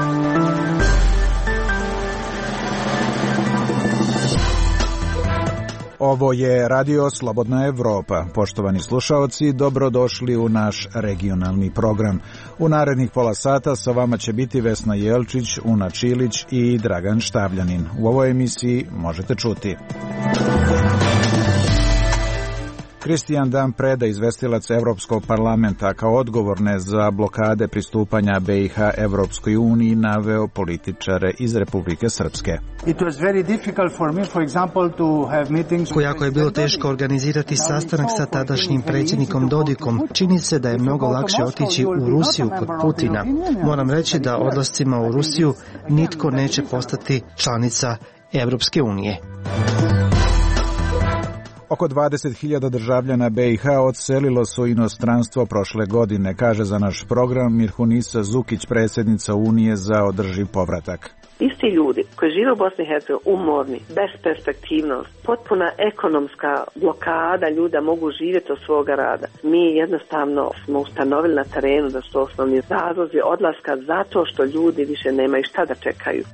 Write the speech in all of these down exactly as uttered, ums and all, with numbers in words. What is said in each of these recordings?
Ovo je Radio Slobodna Evropa. Poštovani slušaoci, dobrodošli u naš regionalni program. U narednih pola sata sa vama će biti Vesna Jelčić, Una Čilić i Dragan Štavljanin. U ovoj emisiji možete čuti: Kristijan Dan Preda, izvestilac Evropskog parlamenta, kao odgovorne za blokade pristupanja B i H Evropskoj uniji naveo političare iz Republike Srpske. Jako je bilo teško organizirati sastanak sa tadašnjim predsjednikom Dodikom. Čini se da je mnogo lakše otići u Rusiju kod Putina. Moram reći da odlascima u Rusiju nitko neće postati članica Evropske unije. Oko dvadeset hiljada državljana B i H odselilo se u inostranstvo prošle godine, kaže za naš program Mirhunisa Zukić, predsjednica Unije za održiv povratak. Isti ljudi koji žive u Bosni i Hercegovini, umorni, besperspektivnost, potpuna ekonomska blokada, ljuda mogu živjeti od svoga rada. Mi jednostavno smo ustanovili na terenu da su osnovni razlozi odlaska zato što ljudi više nemaju šta da čekaju.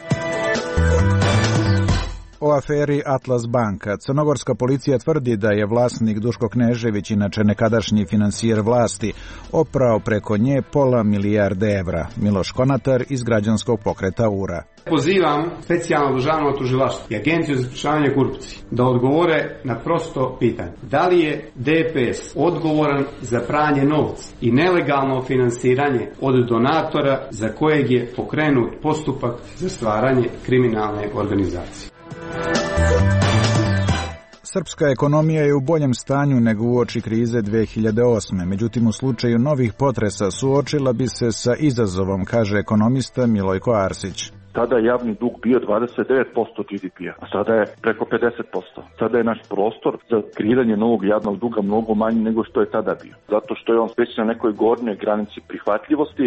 O aferi Atlas banka. Crnogorska policija tvrdi da je vlasnik Duško Knežević, inače nekadašnji financijer vlasti, oprao preko nje pola milijarde evra. Miloš Konatar iz građanskog pokreta U R A. Pozivam specijalno državno tužilaštvo i Agenciju za sprečavanje korupcije da odgovore na prosto pitanje. Da li je D P S odgovoran za pranje novca i nelegalno finansiranje od donatora za kojeg je pokrenut postupak za stvaranje kriminalne organizacije? Srpska ekonomija je u boljem stanju nego uoči krize dve hiljade osme. Međutim, u slučaju novih potresa suočila bi se sa izazovom, kaže ekonomista Milojko Arsić. Tada je javni dug bio dvadeset devet posto G D P-a, a sada je preko pedeset posto. Sada je naš prostor za kreiranje novog javnog duga mnogo manji nego što je tada bio. Zato što je on već na nekoj gornjoj granici prihvatljivosti.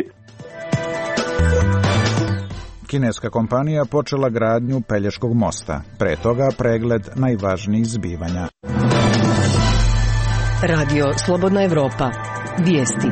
Kineska kompanija počela gradnju Pelješkog mosta. Pre toga pregled najvažnijih zbivanja. Radio Slobodna Evropa. Vijesti.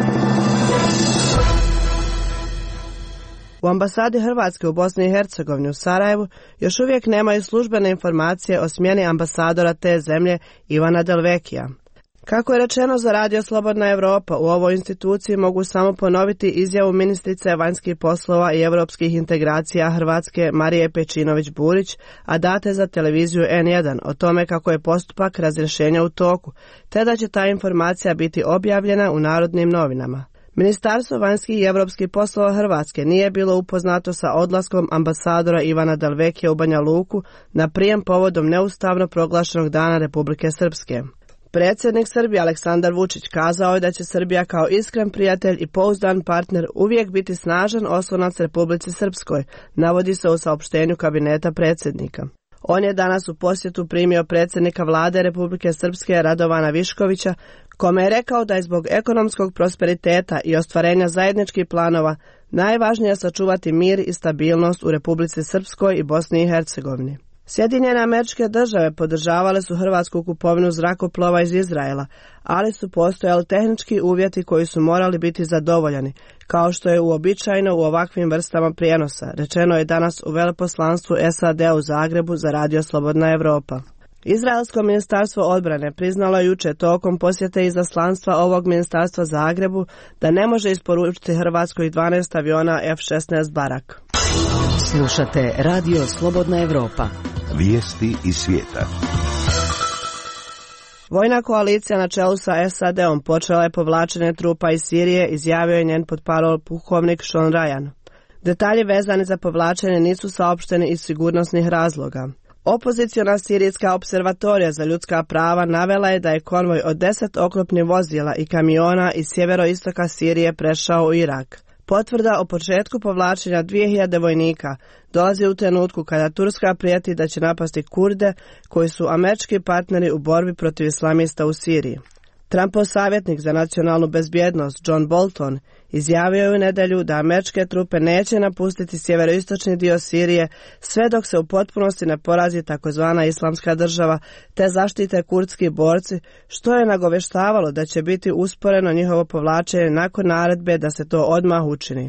U ambasadi Hrvatske u Bosni i Hercegovini u Sarajevu još uvijek nemaju službene informacije o smjeni ambasadora te zemlje Ivana Delvekija. Kako je rečeno za Radio Slobodna Evropa, u ovoj instituciji mogu samo ponoviti izjavu ministrice vanjskih poslova i europskih integracija Hrvatske Marije Pejčinović-Burić, a date za televiziju N jedan, o tome kako je postupak razrješenja u toku, te da će ta informacija biti objavljena u Narodnim novinama. Ministarstvo vanjskih i europskih poslova Hrvatske nije bilo upoznato sa odlaskom ambasadora Ivana Delvekija u Banja Luku na prijem povodom neustavno proglašenog Dana Republike Srpske. Predsjednik Srbije Aleksandar Vučić kazao je da će Srbija kao iskren prijatelj i pouzdan partner uvijek biti snažan oslonac Republici Srpskoj, navodi se u saopštenju kabineta predsjednika. On je danas u posjetu primio predsjednika vlade Republike Srpske Radovana Viškovića, kome je rekao da je zbog ekonomskog prosperiteta i ostvarenja zajedničkih planova najvažnije sačuvati mir i stabilnost u Republici Srpskoj i Bosni i Hercegovini. Sjedinjene Američke Države podržavale su hrvatsku kupovinu zrakoplova iz Izraela, ali su postojali tehnički uvjeti koji su morali biti zadovoljeni, kao što je uobičajeno u ovakvim vrstama prijenosa, rečeno je danas u veleposlanstvu S A D u Zagrebu za Radio Slobodna Evropa. Izraelsko ministarstvo odbrane priznalo je jučer tokom posjete izaslanstva ovog ministarstva Zagrebu da ne može isporučiti Hrvatskoj dvanaest aviona F šesnaest Barak. Slušate Radio Slobodna Evropa. Vijesti iz svijeta. Vojna koalicija na čelu sa S A D-om počela je povlačenje trupa iz Sirije, izjavio je njen potparol pukovnik Sean Ryan. Detalji vezani za povlačenje nisu saopšteni iz sigurnosnih razloga. Opoziciona sirijska observatorija za ljudska prava navela je da je konvoj od deset oklopnih vozila i kamiona iz sjeveroistoka Sirije prešao u Irak. Potvrda o početku povlačenja dvije hiljade vojnika dolazi u trenutku kada Turska prijeti da će napasti Kurde, koji su američki partneri u borbi protiv islamista u Siriji. Trumpov savjetnik za nacionalnu bezbjednost John Bolton izjavio je u nedjelju da američke trupe neće napustiti sjeveroistočni dio Sirije sve dok se u potpunosti ne porazi takozvana islamska država te zaštite kurdski borci, što je nagoveštavalo da će biti usporeno njihovo povlačenje nakon naredbe da se to odmah učini.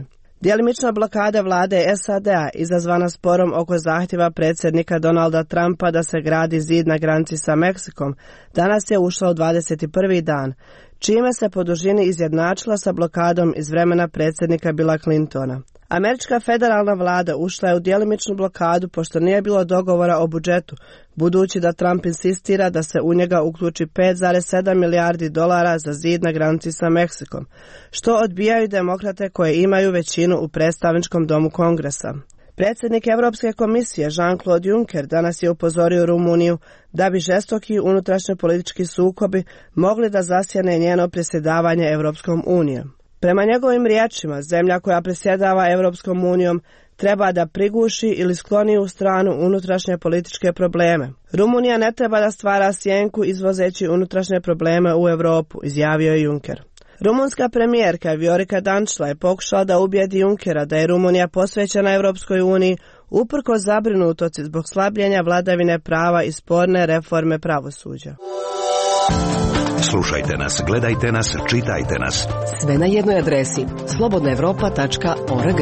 Djelimična blokada vlade S A D-a izazvana sporom oko zahtjeva predsjednika Donalda Trumpa da se gradi zid na granici sa Meksikom danas je ušla u dvadeset prvi dan, čime se po dužini izjednačila sa blokadom iz vremena predsjednika Billa Clintona. Američka federalna vlada ušla je u djelimičnu blokadu pošto nije bilo dogovora o budžetu, budući da Trump insistira da se u njega uključi pet zarez sedam milijardi dolara za zid na granici sa Meksikom, što odbijaju demokrate koje imaju većinu u predstavničkom domu Kongresa. Predsjednik Europske komisije Jean-Claude Juncker danas je upozorio Rumuniju da bi žestoki unutrašnji politički sukobi mogli da zasjene njeno predsjedavanje Europskom unijom. Prema njegovim riječima, zemlja koja predsjedava Europskom unijom treba da priguši ili skloni u stranu unutrašnje političke probleme. Rumunija ne treba da stvara sjenku izvozeći unutrašnje probleme u Europu, izjavio je Juncker. Rumunska premijerka Viorica Dăncilă je pokušala da ubijedi Junckera da je Rumunija posvećena Europskoj uniji uprkos zabrinutosti zbog slabljenja vladavine prava i sporne reforme pravosuđa. Slušajte nas, gledajte nas, čitajte nas. Sve na jednoj adresi slobodna evropa tačka org.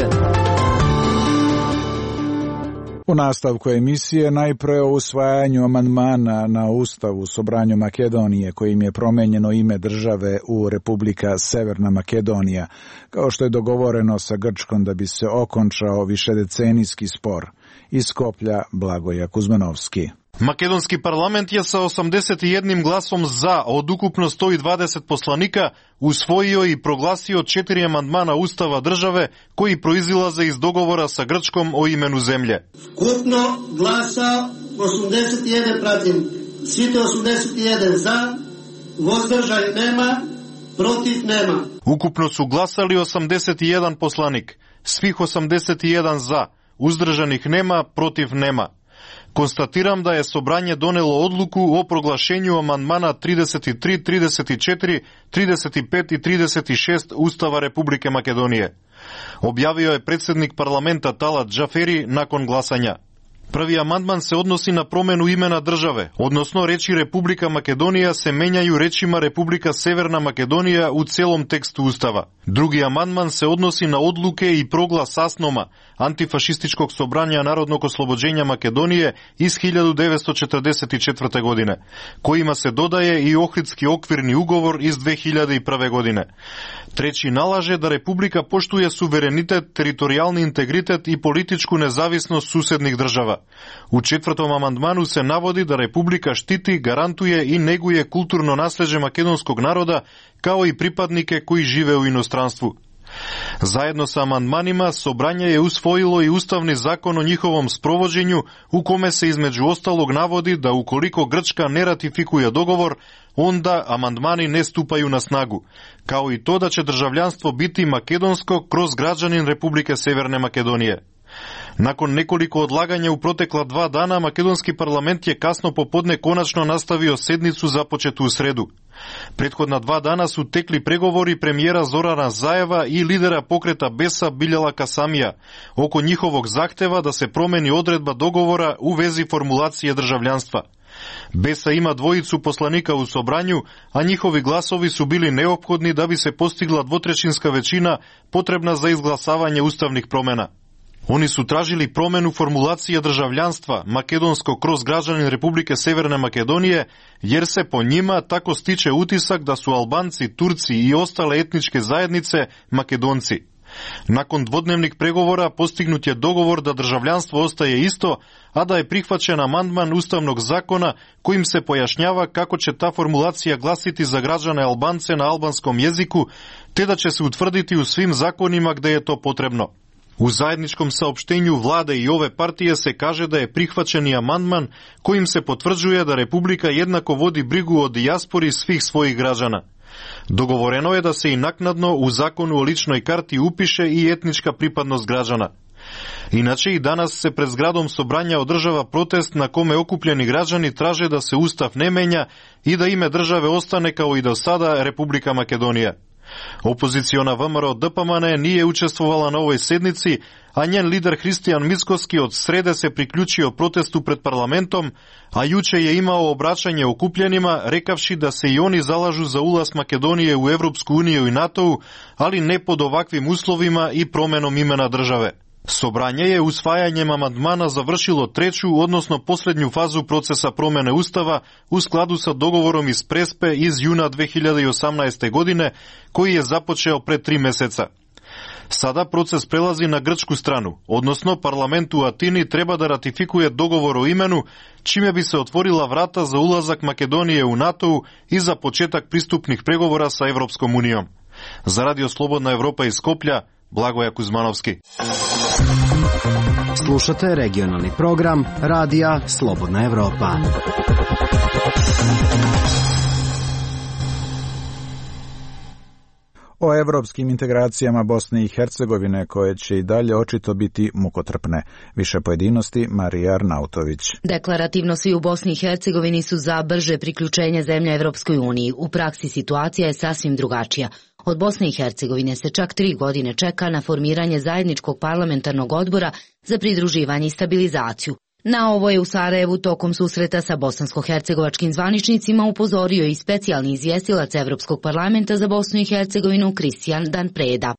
U nastavku emisije najpre o usvajanju amandmana na Ustavu Sobranju Makedonije kojim je promenjeno ime države u Republika Severna Makedonija, kao što je dogovoreno sa Grčkom da bi se okončao višedecenijski spor. Iz Skoplja Blagoja Kuzmanovski. Makedonski parlament je sa osamdeset jednim glasom za od ukupno sto dvadeset poslanika usvojio i proglasio četiri amandmana Ustava države koji proizilaze iz dogovora sa Grčkom o imenu zemlje. Skupno glasa osamdeset jedan protiv, svite osamdeset jedan za, vozdržaj nema, protiv nema. Ukupno su glasali osamdeset jedan poslanik, svih osamdeset jedan za, uzdržanih nema, protiv nema. Konstatiram da je Sobranje donelo odluku o proglašenju amandmana trideset tri, trideset četiri, trideset pet i trideset šest Ustava Republike Makedonije. Objavio je predsjednik parlamenta Talat Džaferi nakon glasanja. Prvi amandman se odnosi na promjenu imena države, odnosno reči Republika Makedonija se menjaju rečima Republika Severna Makedonija u cijelom tekstu Ustava. Drugi amandman se odnosi na odluke i proglas Asnoma, antifašističkog sobranja Narodnog oslobođenja Makedonije iz hiljadu devetsto četrdeset četvrte. godine, kojima se dodaje i Ohridski okvirni ugovor iz dve hiljade prve. godine. Treći nalaže da Republika poštuje suverenitet, teritorijalni integritet i političku nezavisnost susednih država. U četvrtom amandmanu se navodi da Republika štiti, garantuje i neguje kulturno nasljeđe makedonskog naroda kao i pripadnike koji žive u inostranstvu. Zajedno sa amandmanima Sobranje je usvojilo i Ustavni zakon o njihovom sprovođenju u kome se između ostalog navodi da ukoliko Grčka ne ratifikuje dogovor, onda amandmani ne stupaju na snagu, kao i to da će državljanstvo biti makedonsko kroz građanin Republike Severne Makedonije. Nakon nekoliko odlaganja u protekla dva dana, makedonski parlament je kasno popodne konačno nastavio sednicu započetu u sredu. Prethodna dva dana su tekli pregovori premijera Zorana Zajeva i lidera pokreta Besa Biljala Kasamija oko njihovog zahteva da se promeni odredba dogovora u vezi formulacije državljanstva. Besa ima dvojicu poslanika u Sobranju, a njihovi glasovi su bili neophodni da bi se postigla dvotrećinska većina potrebna za izglasavanje ustavnih promjena. Oni su tražili promjenu formulacije državljanstva makedonsko kroz građanin Republike Severne Makedonije, jer se po njima tako stiče utisak da su Albanci, Turci i ostale etničke zajednice Makedonci. Nakon dvodnevnih pregovora postignut je dogovor da državljanstvo ostaje isto, a da je prihvaćen amandman Ustavnog zakona kojim se pojašnjava kako će ta formulacija glasiti za građane Albance na albanskom jeziku, te da će se utvrditi u svim zakonima gde je to potrebno. U zajedničkom saopštenju vlade i ove partije se kaže da je prihvaćeni amandman kojim se potvrđuje da Republika jednako vodi brigu o dijaspori svih svojih građana. Dogovoreno je da se i naknadno u zakonu o ličnoj karti upiše i etnička pripadnost građana. Inače i danas se pred zgradom Sobranja održava protest na kome okupljeni građani traže da se Ustav ne menja i da ime države ostane kao i do sada Republika Makedonija. Опозициона ВМРО Д П М Н nije učestvovala na ovoj sednici, a njen lider Hristijan Mickoski od srede se priključio protestu pred parlamentom, a juče je imao obraćanje okupljenima, rekavši da se i oni zalažu za ulaz Makedonije u Evropsku uniju i NATO, ali ne pod ovakvim uslovima i promenom imena države. Sobranje je usvajanjem amandmana završilo treću, odnosno posljednju fazu procesa promene Ustava u skladu sa dogovorom iz Prespe iz juna dve hiljade osamnaeste. godine, koji je započeo pre tri meseca. Sada proces prelazi na grčku stranu, odnosno parlament u Atini treba da ratifikuje dogovor o imenu, čime bi se otvorila vrata za ulazak Makedonije u NATO i za početak pristupnih pregovora sa Evropskom unijom. Za Radio Slobodna Evropa iz Skoplja, Blagoja Kuzmanovski. Slušate regionalni program Radija Slobodna Evropa. O evropskim integracijama Bosne i Hercegovine, koje će i dalje očito biti mukotrpne. Više pojedinosti, Marija Arnautović. Deklarativno svi u Bosni i Hercegovini su za brže priključenje zemlje Evropskoj uniji. U praksi situacija je sasvim drugačija. Od Bosne i Hercegovine se čak tri godine čeka na formiranje zajedničkog parlamentarnog odbora za pridruživanje i stabilizaciju. Na ovo je u Sarajevu tokom susreta sa bosansko-hercegovačkim zvaničnicima upozorio i specijalni izvjestilac Evropskog parlamenta za Bosnu i Hercegovinu Kristijan Dan Preda.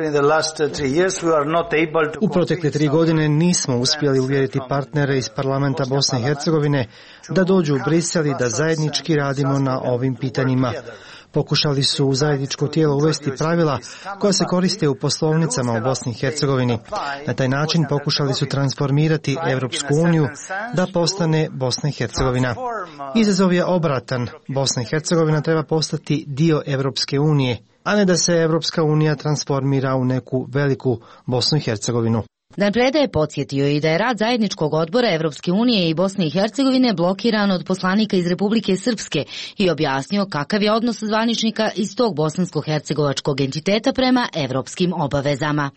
U protekle tri godine nismo uspjeli uvjeriti partnere iz parlamenta Bosne i Hercegovine da dođu u Brisel i da zajednički radimo na ovim pitanjima. Pokušali su u zajedničko tijelo uvesti pravila koja se koriste u poslovnicama u Bosni i Hercegovini. Na taj način pokušali su transformirati Evropsku uniju da postane Bosna i Hercegovina. Izazov je obratan. Bosna i Hercegovina treba postati dio Evropske unije, a ne da se Evropska unija transformira u neku veliku Bosnu i Hercegovinu. Dan Preda je podsjetio i da je rad zajedničkog odbora Evropske unije i Bosne i Hercegovine blokiran od poslanika iz Republike Srpske i objasnio kakav je odnos zvaničnika iz tog bosansko-hercegovačkog entiteta prema evropskim obavezama.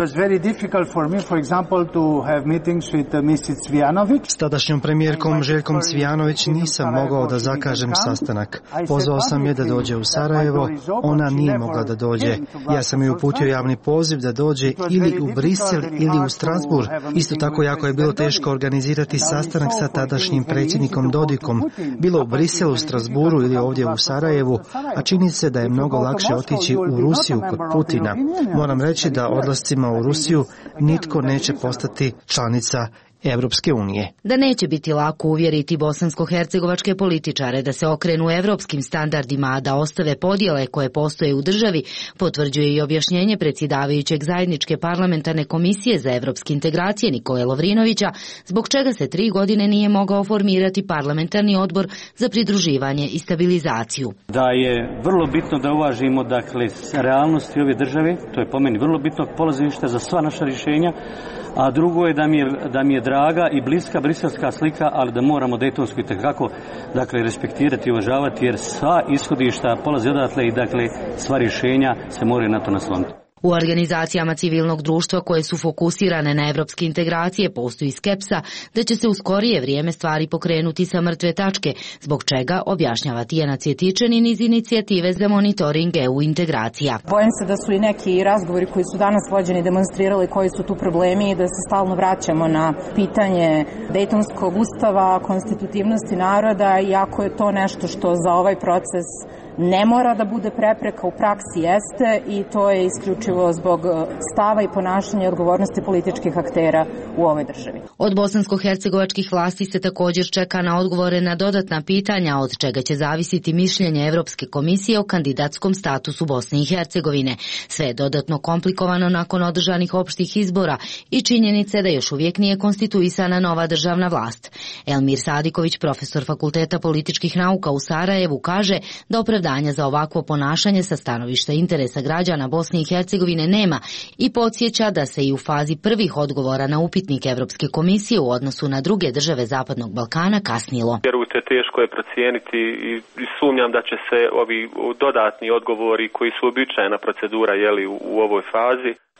S tadašnjom premijerkom Željkom Cvijanović nisam mogao da zakažem sastanak. Pozvao sam je da dođe u Sarajevo, ona nije mogla da dođe. Ja sam joj uputio javni poziv da dođe ili u Brisel ili u Strasbourg. Isto tako jako je bilo teško organizirati sastanak sa tadašnjim predsjednikom Dodikom, bilo u Briselu, Strasbourgu ili ovdje u Sarajevu, a čini se da je mnogo lakše otići u Rusiju kod Putina. Moram reći da odlascima u Rusiju nitko neće postati članica Evropske unije. Da neće biti lako uvjeriti bosansko-hercegovačke političare da se okrenu evropskim standardima, a da ostave podjele koje postoje u državi, potvrđuje i objašnjenje predsjedavajućeg zajedničke parlamentarne komisije za evropske integracije Nikole Lovrinovića, zbog čega se tri godine nije mogao formirati parlamentarni odbor za pridruživanje i stabilizaciju. Da je vrlo bitno da uvažimo dakle realnosti ove države, to je po meni vrlo bitno polazište za sva naša rješenja, a drugo je da mi je, da mi je draga i bliska briselska slika, ali da moramo dejtonsku itekako dakle, respektirati i uvažavati, jer sva ishodišta polazi odatle i dakle, sva rješenja se moraju na to nasloniti. U organizacijama civilnog društva koje su fokusirane na evropske integracije postoji skepsa da će se u skorije vrijeme stvari pokrenuti sa mrtve tačke, zbog čega objašnjava Tijana Cvjetičanin iz inicijative za monitoring E U integracija. Bojim se da su i neki razgovori koji su danas vođeni demonstrirali koji su tu problemi i da se stalno vraćamo na pitanje Dejtonskog ustava, konstitutivnosti naroda, iako je to nešto što za ovaj proces ne mora da bude prepreka, u praksi jeste, i to je isključivo zbog stava i ponašanja i odgovornosti političkih aktera u ovoj državi. Od bosansko-hercegovačkih vlasti se također čeka na odgovore na dodatna pitanja, od čega će zavisiti mišljenje Evropske komisije o kandidatskom statusu Bosne i Hercegovine. Sve je dodatno komplikovano nakon održanih opštih izbora i činjenice da još uvijek nije konstituisana nova državna vlast. Elmir Sadiković, profesor Fakulteta političkih nauka u Sarajevu, kaže da opravdanje za ovakvo ponašanje sa stanovišta interesa građana Bosne i Hercegovine nema i podsjeća da se i u fazi prvih odgovora na upitnik Evropske komisije u odnosu na druge države Zapadnog Balkana kasnilo. Vjerujte, teško je procijeniti i sumnjam da će se ovi dodatni odgovori koji su običajna procedura jeli, u ovoj fazi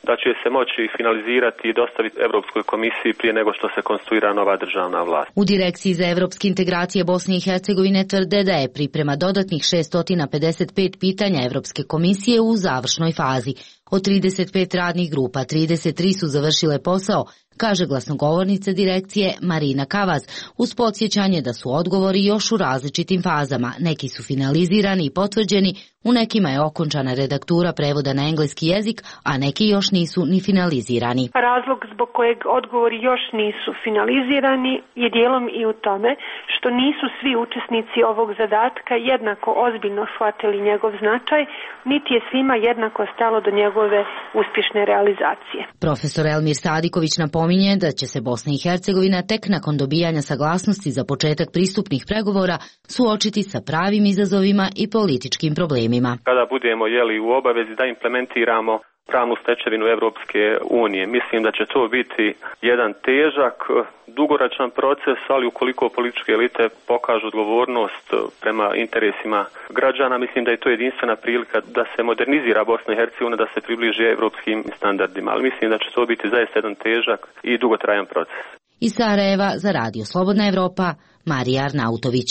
da će se moći finalizirati i dostaviti Europskoj komisiji prije nego što se konstruira nova državna vlast. U Direkciji za evropske integracije Bosne i Hercegovine tvrde da je priprema dodatnih šesto pedeset pet pitanja Evropske komisije u završnoj fazi. Od trideset pet radnih grupa, trideset tri su završile posao, kaže glasnogovornica direkcije Marina Kavaz, uz podsjećanje da su odgovori još u različitim fazama. Neki su finalizirani i potvrđeni, u nekima je okončana redaktura prevoda na engleski jezik, a neki još nisu ni finalizirani. Razlog zbog kojeg odgovori još nisu finalizirani je dijelom i u tome što nisu svi učesnici ovog zadatka jednako ozbiljno shvatili njegov značaj, niti je svima jednako stalo do njegove uspješne realizacije. Profesor Elmir Sadiković napominje da će se Bosna i Hercegovina tek nakon dobijanja saglasnosti za početak pristupnih pregovora suočiti sa pravim izazovima i političkim problemima. Kada budemo jeli u obavezi da implementiramo pravnu stečevinu Europske unije, mislim da će to biti jedan težak, dugoročan proces, ali ukoliko političke elite pokažu odgovornost prema interesima građana, mislim da je to jedinstvena prilika da se modernizira Bosna i Hercegovina, da se približi europskim standardima, ali mislim da će to biti zaista jedan težak i dugotrajan proces. Iz Sarajeva za Radio Slobodna Evropa, Marija Arnautović.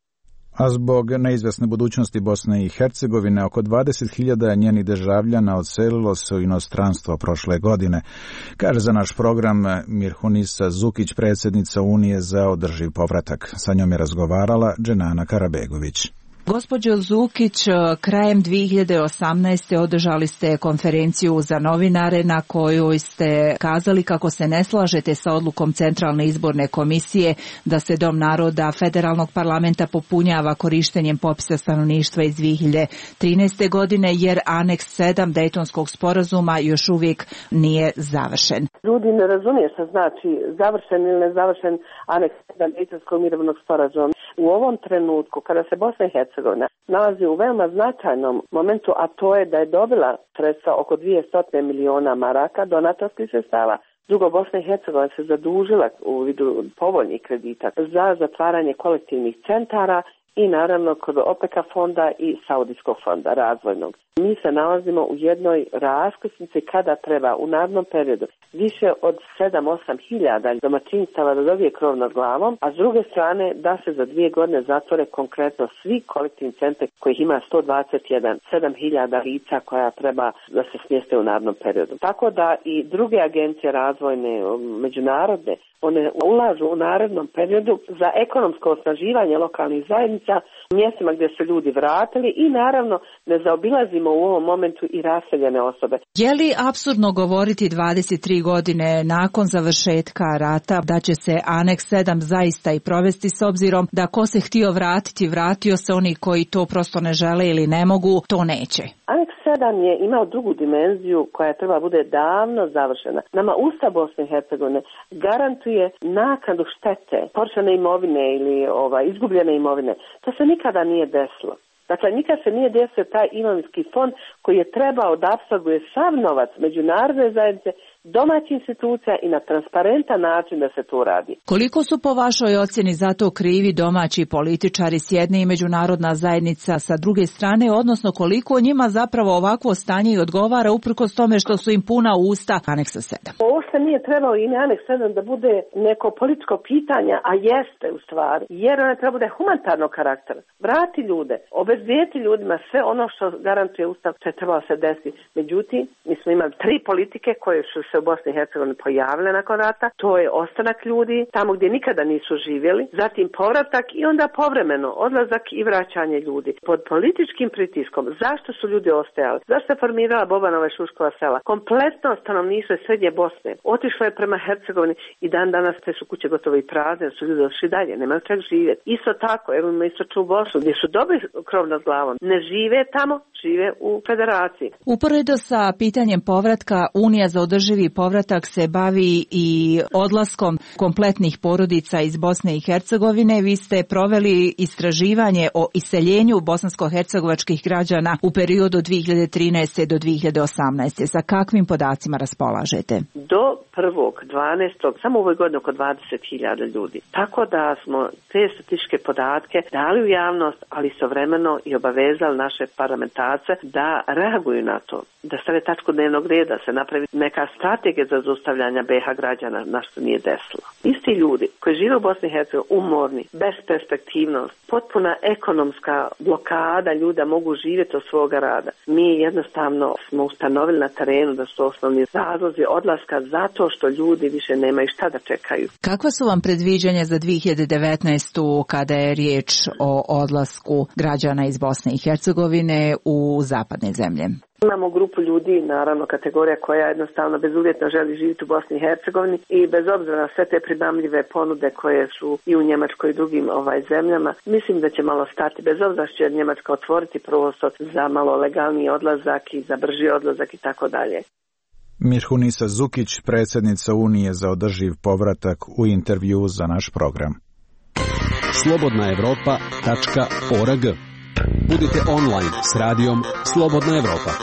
A zbog neizvesne budućnosti Bosne i Hercegovine, oko dvadeset hiljada njenih državljana odselilo se u inostranstvo prošle godine, kaže za naš program Mirhunisa Zukić, predsjednica Unije za održiv povratak. Sa njom je razgovarala Dženana Karabegović. Gospođo Zukić, krajem dvije hiljade osamnaeste. održali ste konferenciju za novinare na kojoj ste kazali kako se ne slažete sa odlukom Centralne izborne komisije da se Dom naroda Federalnog parlamenta popunjava korištenjem popisa stanovništva iz dvije hiljade trinaeste. godine jer aneks sedam Dejtonskog sporazuma još uvijek nije završen. Ljudi ne razumije što znači završen ili nezavršen aneks sedam Dejtonskog mirovnog sporazuma. U ovom trenutku kada se Bosna i Hercegovina nalazi u veoma značajnom momentu, a to je da je dobila sredstva oko dvjesto miliona maraka donatorskih sredstava. Drugo, Bosna i Hercegovina se zadužila u vidu povoljnih kredita za zatvaranje kolektivnih centara i naravno kod OPEC-a fonda i Saudijskog fonda razvojnog. Mi se nalazimo u jednoj raskrsnici kada treba u narednom periodu više od sedam do osam hiljada domaćinstava da dobije krov nad glavom, a s druge strane da se za dvije godine zatvore konkretno svi kolektivni centri kojih ima sto dvadeset jedan, sedam hiljada lica koja treba da se smjeste u narednom periodu. Tako da i druge agencije razvojne, međunarodne, one ulažu u narednom periodu za ekonomsko osnaživanje lokalnih zajednica, mjestima gdje se ljudi vratili i naravno ne zaobilazimo u ovom momentu i raseljene osobe. Je li apsurdno govoriti dvadeset tri godine nakon završetka rata da će se aneks sedam zaista i provesti, s obzirom da ko se htio vratiti, vratio se, oni koji to prosto ne žele ili ne mogu, to neće? Aneks sedam je imao drugu dimenziju koja treba bude davno završena. Nama Ustav Bosne i Hercegovine garantuje naknadu štete, porčane imovine ili ova, izgubljene imovine. To se nikada nije desilo. Dakle, nikad se nije desio taj imovinski fond koji je trebao da apsorbuje sav novac međunarodne zajednice, domaćih institucija i na transparentan način da se to radi. Koliko su po vašoj ocjeni za to krivi domaći političari s jedne i međunarodna zajednica sa druge strane, odnosno koliko njima zapravo ovakvo stanje i odgovara uprkos tome što su im puna usta aneksa sedam? Ovo se nije trebalo i aneks sedam da bude neko političko pitanje, a jeste u stvari, jer ona treba bude humanitarnog karaktera. Vrati ljude, obezbijeti ljudima sve ono što garantuje Ustav, što je trebalo se desiti. Međutim, mi smo imali tri politike koje su se u Bosni i Hercegovini pojavile nakon rata. To je ostanak ljudi tamo gdje nikada nisu živjeli, zatim povratak i onda povremeno odlazak i vraćanje ljudi. Pod političkim pritiskom, zašto su ljudi ostajali? Zašto se formirala Bobanova i Šuškova sela? Kompletno stanovništvo Srednje Bosne otišlo je prema Hercegovini i dan danas te su kuće gotovo i prazne, su ljudi došli dalje, nemaju čak živjeti. Isto tako, evo ima istočnu Bosnu gdje su dobri krov nad glavom, ne žive tamo, žive u federaciji. Uporedo sa pitanjem povratka, Unija za održivi povratak se bavi i odlaskom kompletnih porodica iz Bosne i Hercegovine. Vi ste proveli istraživanje o iseljenju bosansko-hercegovačkih građana u periodu dvije hiljade trinaeste do dvije hiljade osamnaeste. Sa kakvim podacima raspolažete? Do prvog dvanaestog samo u ovoj godini oko dvadeset hiljada ljudi. Tako da smo te statističke podatke dali u javnost, ali istovremeno i obavezali naše parlamentarce da reaguju na to, da stave tačku dnevnog reda, se napravi neka strategija za zaustavljanje B iH građana, na što nije desilo. Isti ljudi koji žive u Bosni i Hercegovini, umorni, bez perspektivnost, potpuna ekonomska blokada, ljuda mogu živjeti od svoga rada. Mi jednostavno smo ustanovili na terenu da su osnovni razlozi odlaska zato što ljudi više nemaju šta da čekaju. Kakva su vam predviđanja za dvije hiljade devetnaestu kada je riječ o odlasku građana iz Bosne i Hercegovine u zapadne zemlje? Imamo grupu ljudi, naravno kategorija koja jednostavno bezuvjetno želi živjeti u Bosni i Hercegovini i bez obzira na sve te primamljive ponude koje su i u Njemačkoj i drugim ovaj zemljama, mislim da će malo stati, bez obzira što će Njemačka otvoriti prostor za malo legalniji odlazak i za brži odlazak i tako dalje. Mirhunisa Zukić, predsjednica Unije za održiv povratak, u intervju za naš program. slobodna evropa tačka org. Budite online s radijom Slobodna Evropa.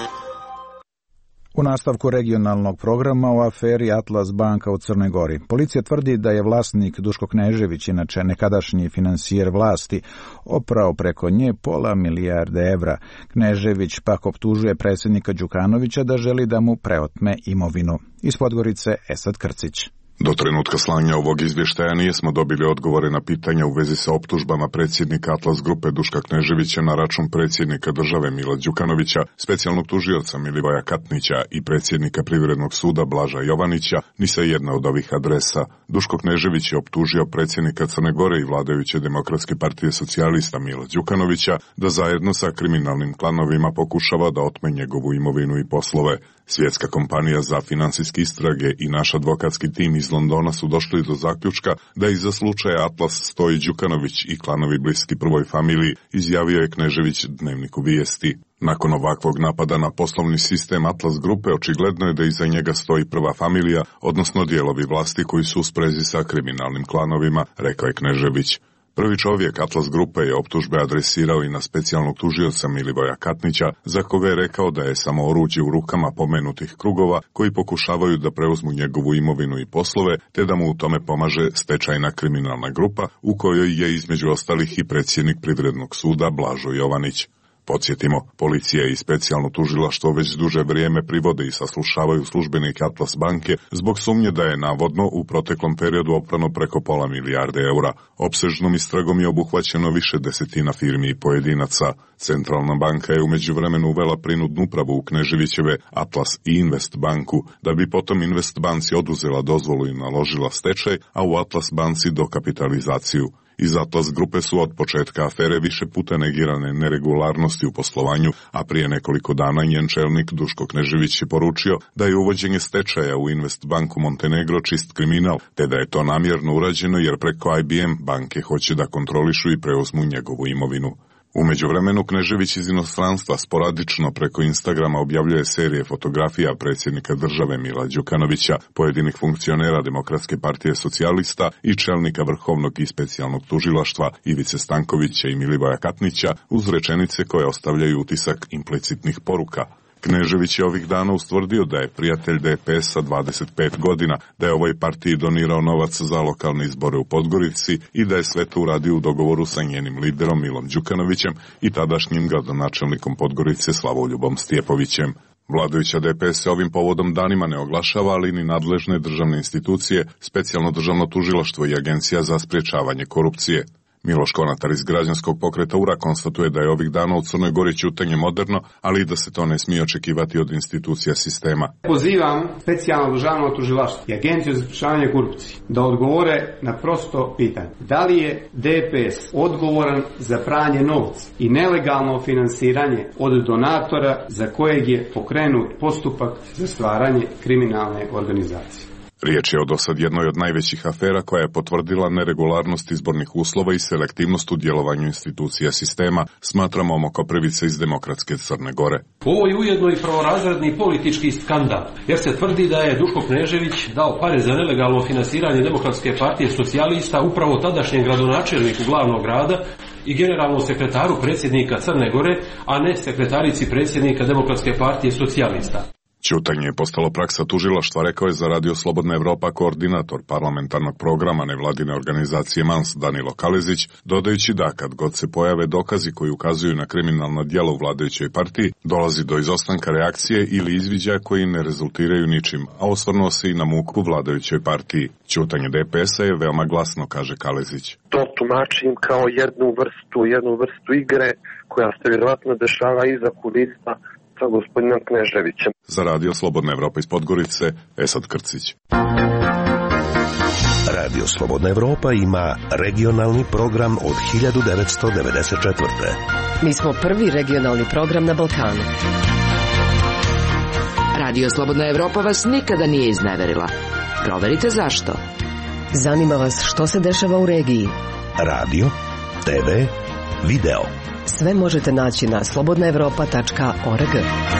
U nastavku regionalnog programa o aferi Atlas banka u Crnoj Gori. Policija tvrdi da je vlasnik Duško Knežević, inače nekadašnji finansijer vlasti, oprao preko nje pola milijarde evra. Knežević pak optužuje predsjednika Đukanovića da želi da mu preotme imovinu. Iz Podgorice Esad Krcić. Do trenutka slanja ovog izvještaja nijesmo dobili odgovore na pitanja u vezi sa optužbama predsjednika Atlas grupe Duška Kneževića na račun predsjednika države Mila Đukanovića, specijalnog tužioca Milivoja Katnića i predsjednika Privrednog suda Blaža Jovanića, ni sa jedna od ovih adresa. Duško Knežević je optužio predsjednika Crne Gore i vladajuće Demokratske partije socijalista Mila Đukanovića da zajedno sa kriminalnim klanovima pokušava da otme njegovu imovinu i poslove. Svjetska kompanija za finansijske istrage i naš advokatski tim iz Londona su došli do zaključka da iza slučaja Atlas stoji Đukanović i klanovi bliski prvoj familiji, izjavio je Knežević Dnevniku Vijesti. Nakon ovakvog napada na poslovni sistem Atlas grupe, očigledno je da iza njega stoji prva familija, odnosno dijelovi vlasti koji su u sprezi sa kriminalnim klanovima, rekao je Knežević. Prvi čovjek Atlas grupe je optužbe adresirao i na specijalnog tužioca Milivoja Katnića, za koga je rekao da je samo oruđe u rukama pomenutih krugova koji pokušavaju da preuzmu njegovu imovinu i poslove, te da mu u tome pomaže stečajna kriminalna grupa u kojoj je između ostalih i predsjednik Privrednog suda Blažo Jovanić. Podsjetimo, policija i specijalno tužilaštvo već duže vrijeme privode i saslušavaju službenike Atlas banke zbog sumnje da je navodno u proteklom periodu oprano preko pola milijarde eura. Opsežnom istragom je obuhvaćeno više desetina firmi i pojedinaca. Centralna banka je u međuvremenu uvela prinudnu upravu u Kneževićeve Atlas i Invest banku, da bi potom Invest banci oduzela dozvolu i naložila stečaj, a u Atlas banci dokapitalizaciju. Iz Atlas grupe su od početka afere više puta negirane neregularnosti u poslovanju, a prije nekoliko dana njen čelnik Duško Knežević je poručio da je uvođenje stečaja u Invest banku Montenegro čist kriminal, te da je to namjerno urađeno jer preko I B M banke hoće da kontrolišu i preuzmu njegovu imovinu. U međuvremenu Knežević iz inostranstva sporadično preko Instagrama objavljuje serije fotografija predsjednika države Mila Đukanovića, pojedinih funkcionera Demokratske partije socijalista i čelnika Vrhovnog i specijalnog tužilaštva Ivice Stankovića i Milivoja Katnića, uz rečenice koje ostavljaju utisak implicitnih poruka. Knežević je ovih dana ustvrdio da je prijatelj D P S-a dvadeset pet godina, da je ovoj partiji donirao novac za lokalne izbore u Podgorici i da je sve to uradio u dogovoru sa njenim liderom Milom Đukanovićem i tadašnjim gradonačelnikom Podgorice Slavoljubom Stjepovićem. Vladajuća D P S se ovim povodom danima ne oglašava, ali ni nadležne državne institucije, specijalno državno tužilaštvo i Agencija za sprječavanje korupcije. Miloš Konatar iz građanskog pokreta U R A konstatuje da je ovih dana u Crnoj Gori ćutanje moderno, ali i da se to ne smije očekivati od institucija sistema. Pozivam specijalno državno tužilaštvo i Agenciju za sprječavanje korupcije da odgovore na prosto pitanje. Da li je D P S odgovoran za pranje novca i nelegalno finansiranje od donatora za kojeg je pokrenut postupak za stvaranje kriminalne organizacije? Riječ je o dosad jednoj od najvećih afera koja je potvrdila neregularnost izbornih uslova i selektivnost u djelovanju institucija sistema, smatra Momo Koprivica iz Demokratske Crne Gore. Ovo je ujedno i prvorazredni politički skandal, jer se tvrdi da je Duško Knežević dao pare za nelegalno finansiranje Demokratske partije socijalista upravo tadašnjem gradonačelniku glavnog grada i generalnom sekretaru predsjednika Crne Gore, a ne sekretarici predsjednika Demokratske partije socijalista. Ćutanje je postalo praksa tužilaštva, rekao je za Radio Slobodna Evropa koordinator parlamentarnog programa nevladine organizacije Mans Danilo Kalezić, dodajući da kad god se pojave dokazi koji ukazuju na kriminalna djela u vladajućoj partiji, dolazi do izostanka reakcije ili izviđaja koji ne rezultiraju ničim, a osvrnuo se i na muku vladajućoj partiji. Ćutanje D P S-a je veoma glasno, kaže Kalezić. To tumačim kao jednu vrstu, jednu vrstu igre koja se vjerovatno dešava iza kulisa sa gospodinom Kneževićem. Za Radio Slobodna Evropa iz Podgorice, Esad Krcić. Radio Slobodna Evropa ima regionalni program od hiljadu devetsto devedeset četvrte. Mi smo prvi regionalni program na Balkanu. Radio Slobodna Evropa vas nikada nije izneverila. Proverite zašto. Zanima vas što se dešava u regiji. Radio, te ve, video. Sve možete naći na slobodna evropa tačka org.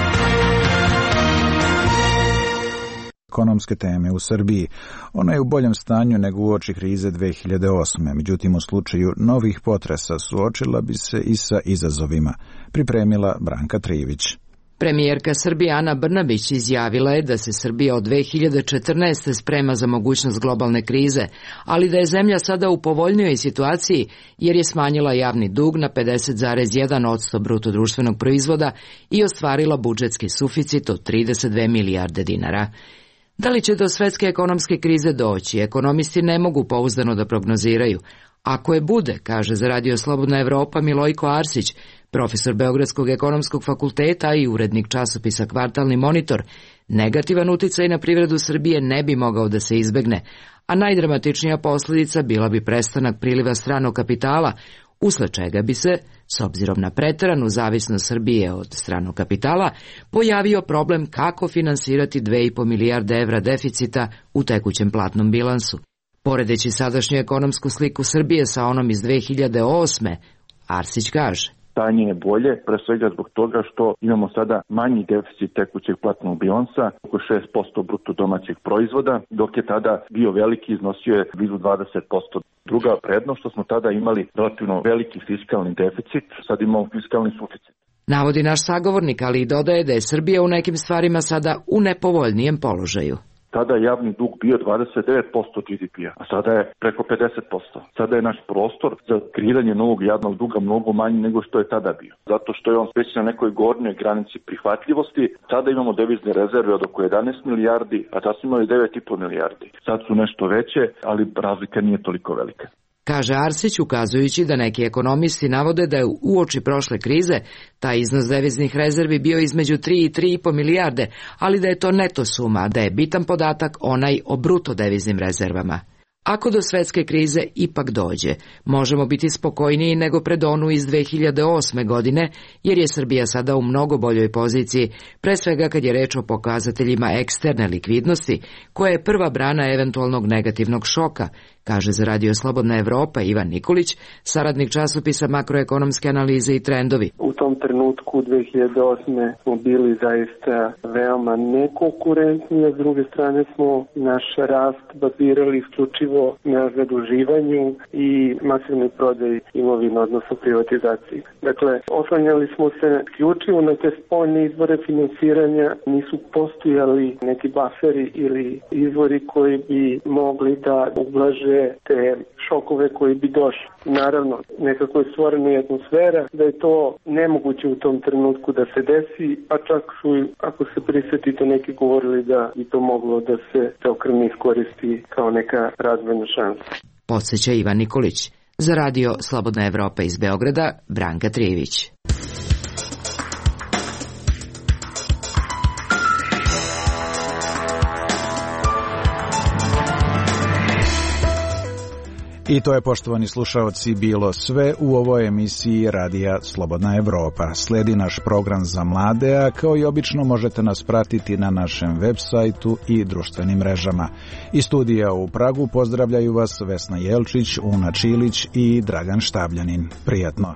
Ekonomske teme u Srbiji. Ona je u boljem stanju nego uoči krize dve hiljade osme. Međutim, u slučaju novih potresa suočila bi se i sa izazovima, pripremila Branka Trijević. Premijerka Srbije Ana Brnabić izjavila je da se Srbija od dve hiljade četrnaeste. sprema za mogućnost globalne krize, ali da je zemlja sada u povoljnijoj situaciji jer je smanjila javni dug na pedeset zarez jedan posto bruto društvenog proizvoda i ostvarila budžetski suficit od trideset dve milijarde dinara. Da li će do svetske ekonomske krize doći, ekonomisti ne mogu pouzdano da prognoziraju. Ako je bude, kaže za Radio Slobodna Evropa Milojko Arsić, profesor Beogradskog ekonomskog fakulteta i urednik časopisa Kvartalni monitor, negativan uticaj na privredu Srbije ne bi mogao da se izbegne, a najdramatičnija posljedica bila bi prestanak priliva stranog kapitala, usled čega bi se, s obzirom na preteranu zavisnost Srbije od stranog kapitala, pojavio problem kako finansirati dve i po milijarde evra deficita u tekućem platnom bilansu. Poredeći sadašnju ekonomsku sliku Srbije sa onom iz dve hiljade osme. Arsić kaže. Stanje je bolje, pre svega zbog toga što imamo sada manji deficit tekućeg platnog bilansa, oko šest posto bruto domaćeg proizvoda, dok je tada bio veliki, iznosio je blizu dvadeset posto. Druga prednost što smo tada imali relativno veliki fiskalni deficit, sad imamo fiskalni suficit. Navodi naš sagovornik, ali i dodaje da je Srbija u nekim stvarima sada u nepovoljnijem položaju. Tada je javni dug bio dvadeset devet posto G D P-a, a sada je preko pedeset posto. Sada je naš prostor za kreiranje novog javnog duga mnogo manji nego što je tada bio. Zato što je on već na nekoj gornjoj granici prihvatljivosti. Sada imamo devizne rezerve od oko jedanaest milijardi, a tada smo imali devet i po milijardi. Sad su nešto veće, ali razlika nije toliko velika. Kaže Arsić, ukazujući da neki ekonomisti navode da je uoči prošle krize taj iznos deviznih rezervi bio između tri i tri i po milijarde, ali da je to neto suma, da je bitan podatak onaj o bruto deviznim rezervama. Ako do svetske krize ipak dođe, možemo biti spokojniji nego pred onu iz dve hiljade osme. godine, jer je Srbija sada u mnogo boljoj poziciji, pre svega kad je reč o pokazateljima eksterne likvidnosti, koja je prva brana eventualnog negativnog šoka, kaže za Radio Slobodna Evropa Ivan Nikolić, saradnik časopisa Makroekonomske analize i trendovi. U tom trenutku dve hiljade osme. smo bili zaista veoma nekonkurentni, a s druge strane smo naš rast bazirali isključivo na zaduživanju i masivnoj prodaji imovine, odnosno privatizaciji. Dakle, oslanjali smo se isključivo na te spoljne izvore finansiranja, nisu postojali neki baferi ili izvori koji bi mogli da ublaže te šokove koji bi došli. Naravno, nekako je stvorena i atmosfera da je to nemoguće u tom trenutku da se desi, a čak su, ako se prisjetite, neki govorili da bi to moglo da se okrene iskoristi kao neka razvojna šansa. Podsjeća Ivan Nikolić. Za Radio Slobodna Evropa iz Beograda, Branka Trijević. I to je, poštovani slušaoci, bilo sve u ovoj emisiji Radija Slobodna Evropa. Sledi naš program za mlade, a kao i obično možete nas pratiti na našem web sajtu i društvenim mrežama. Iz studija u Pragu pozdravljaju vas Vesna Jelčić, Una Čilić i Dragan Štabljanin. Prijatno!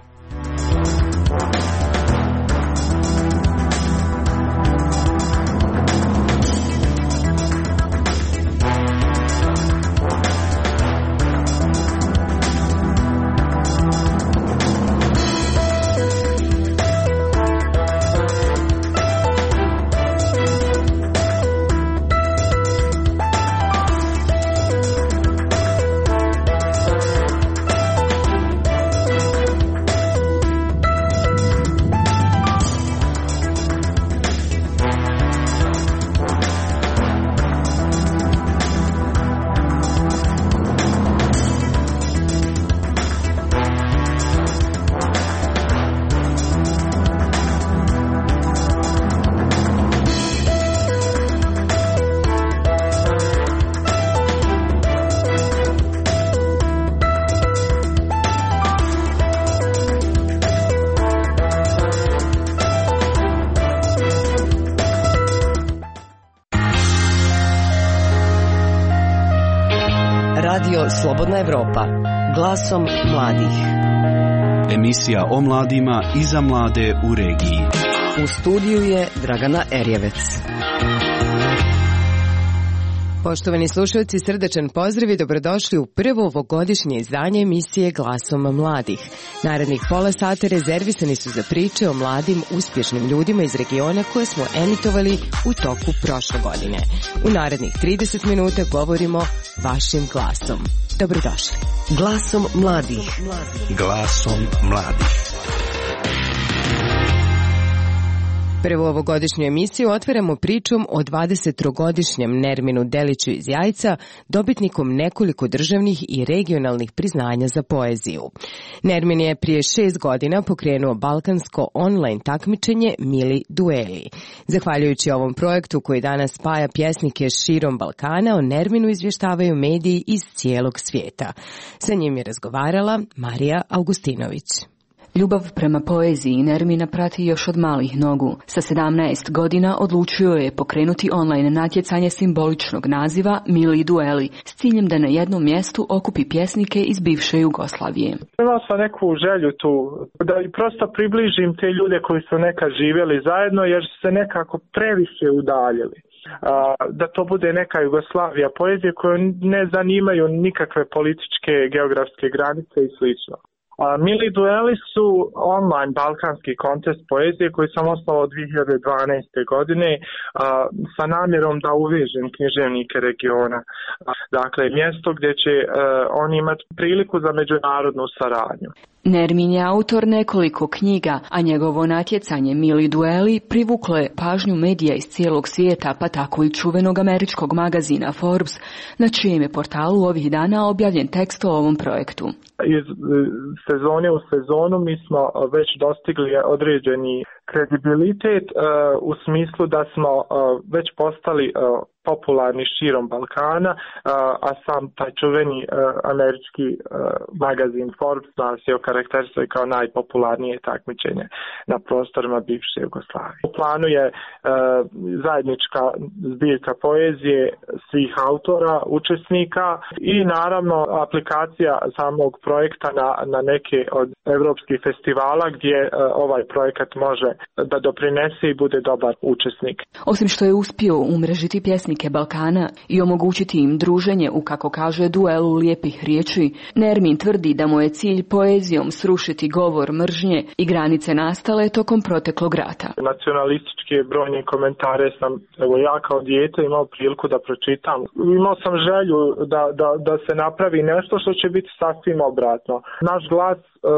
Radio Slobodna Evropa. Glasom mladih. Emisija o mladima i za mlade u regiji. U studiju je Dragana Erjevec. Poštovani slušalci, srdačan pozdrav i dobrodošli u prvo ovogodišnje izdanje emisije Glasom mladih. Narednih pola sata rezervisani su za priče o mladim, uspješnim ljudima iz regiona koje smo emitovali u toku prošle godine. U narednih trideset minuta govorimo vašim glasom. Dobrodošli. Glasom mladih. Glasom mladih. Prvu ovogodišnju emisiju otvaramo pričom o dvadesettrogodišnjem Nerminu Deliću iz Jajca, dobitnikom nekoliko državnih i regionalnih priznanja za poeziju. Nermin je prije šest godina pokrenuo balkansko online takmičenje Mili dueli. Zahvaljujući ovom projektu koji danas spaja pjesnike širom Balkana, o Nerminu izvještavaju mediji iz cijelog svijeta. Sa njim je razgovarala Marija Augustinović. Ljubav prema poeziji Nermina prati još od malih nogu. Sa sedamnaest godina odlučio je pokrenuti online natjecanje simboličnog naziva Mili dueli s ciljem da na jednom mjestu okupi pjesnike iz bivše Jugoslavije. Imao sam neku želju tu da prosto približim te ljude koji su nekad živjeli zajedno jer su se nekako previše udaljili. Da to bude neka Jugoslavija poezije koju ne zanimaju nikakve političke, geografske granice i slično. Mili dueli su online balkanski kontest poezije koji sam osnovao dvije hiljade dvanaeste. godine a, sa namjerom da uvežem književnike regiona. A, dakle, mjesto gdje će a, oni imati priliku za međunarodnu saradnju. Nermin je autor nekoliko knjiga, a njegovo natjecanje Mili dueli privuklo je pažnju medija iz cijelog svijeta, pa tako i čuvenog američkog magazina Forbes, na čijem je portalu ovih dana objavljen tekst o ovom projektu. Iz sezone u sezonu mi smo već dostigli određeni kredibilitet uh, u smislu da smo uh, već postali uh, popularni širom Balkana, uh, a sam taj čuveni uh, američki uh, magazin Forbes nas je okarakterisao kao najpopularnije takmičenje na prostorima bivše Jugoslavije. U planu je uh, zajednička zbirka poezije svih autora, učesnika i naravno aplikacija samog projekta na, na neke od evropskih festivala gdje uh, ovaj projekat može da doprinese i bude dobar učesnik. Osim što je uspio umrežiti pjesnike Balkana i omogućiti im druženje u, kako kaže, duelu lijepih riječi, Nermin tvrdi da mu je cilj poezijom srušiti govor mržnje i granice nastale tokom proteklog rata. Nacionalističke brojne komentare sam, evo ja kao dijete imao priliku da pročitam. Imao sam želju da, da, da se napravi nešto što će biti sasvim obratno. Naš glas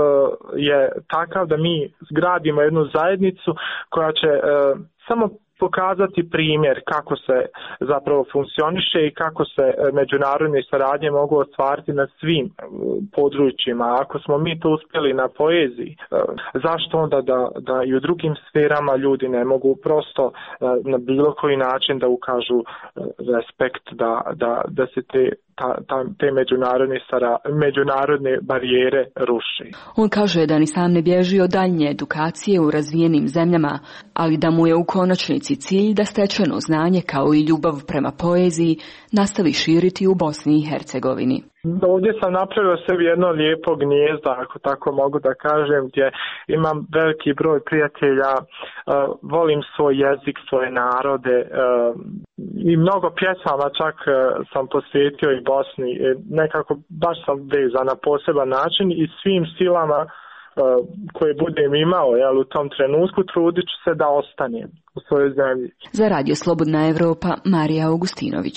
je takav da mi zgradimo jednu zajednicu koja će e, samo pokazati primjer kako se zapravo funkcioniše i kako se međunarodne saradnje mogu ostvariti na svim područjima. Ako smo mi to uspjeli na poeziji, zašto onda da, da i u drugim sferama ljudi ne mogu prosto na bilo koji način da ukažu respekt, da, da, da se te Ta, ta, te međunarodne, sara, međunarodne barijere ruši. On kaže da ni sam ne bježi od daljnje edukacije u razvijenim zemljama, ali da mu je u konačnici cilj da stečeno znanje kao i ljubav prema poeziji nastavi širiti u Bosni i Hercegovini. Ovdje sam napravio sebi jedno lijepo gnijezdo, ako tako mogu da kažem, gdje imam veliki broj prijatelja, uh, volim svoj jezik, svoje narode uh, i mnogo pjesama čak uh, sam posvetio i Bosni. E, nekako baš sam vezan na poseban način i svim silama uh, koje budem imao, jel, u tom trenutku trudit ću se da ostanem u svojoj zemlji. Za Radio Slobodna Evropa, Marija Augustinović.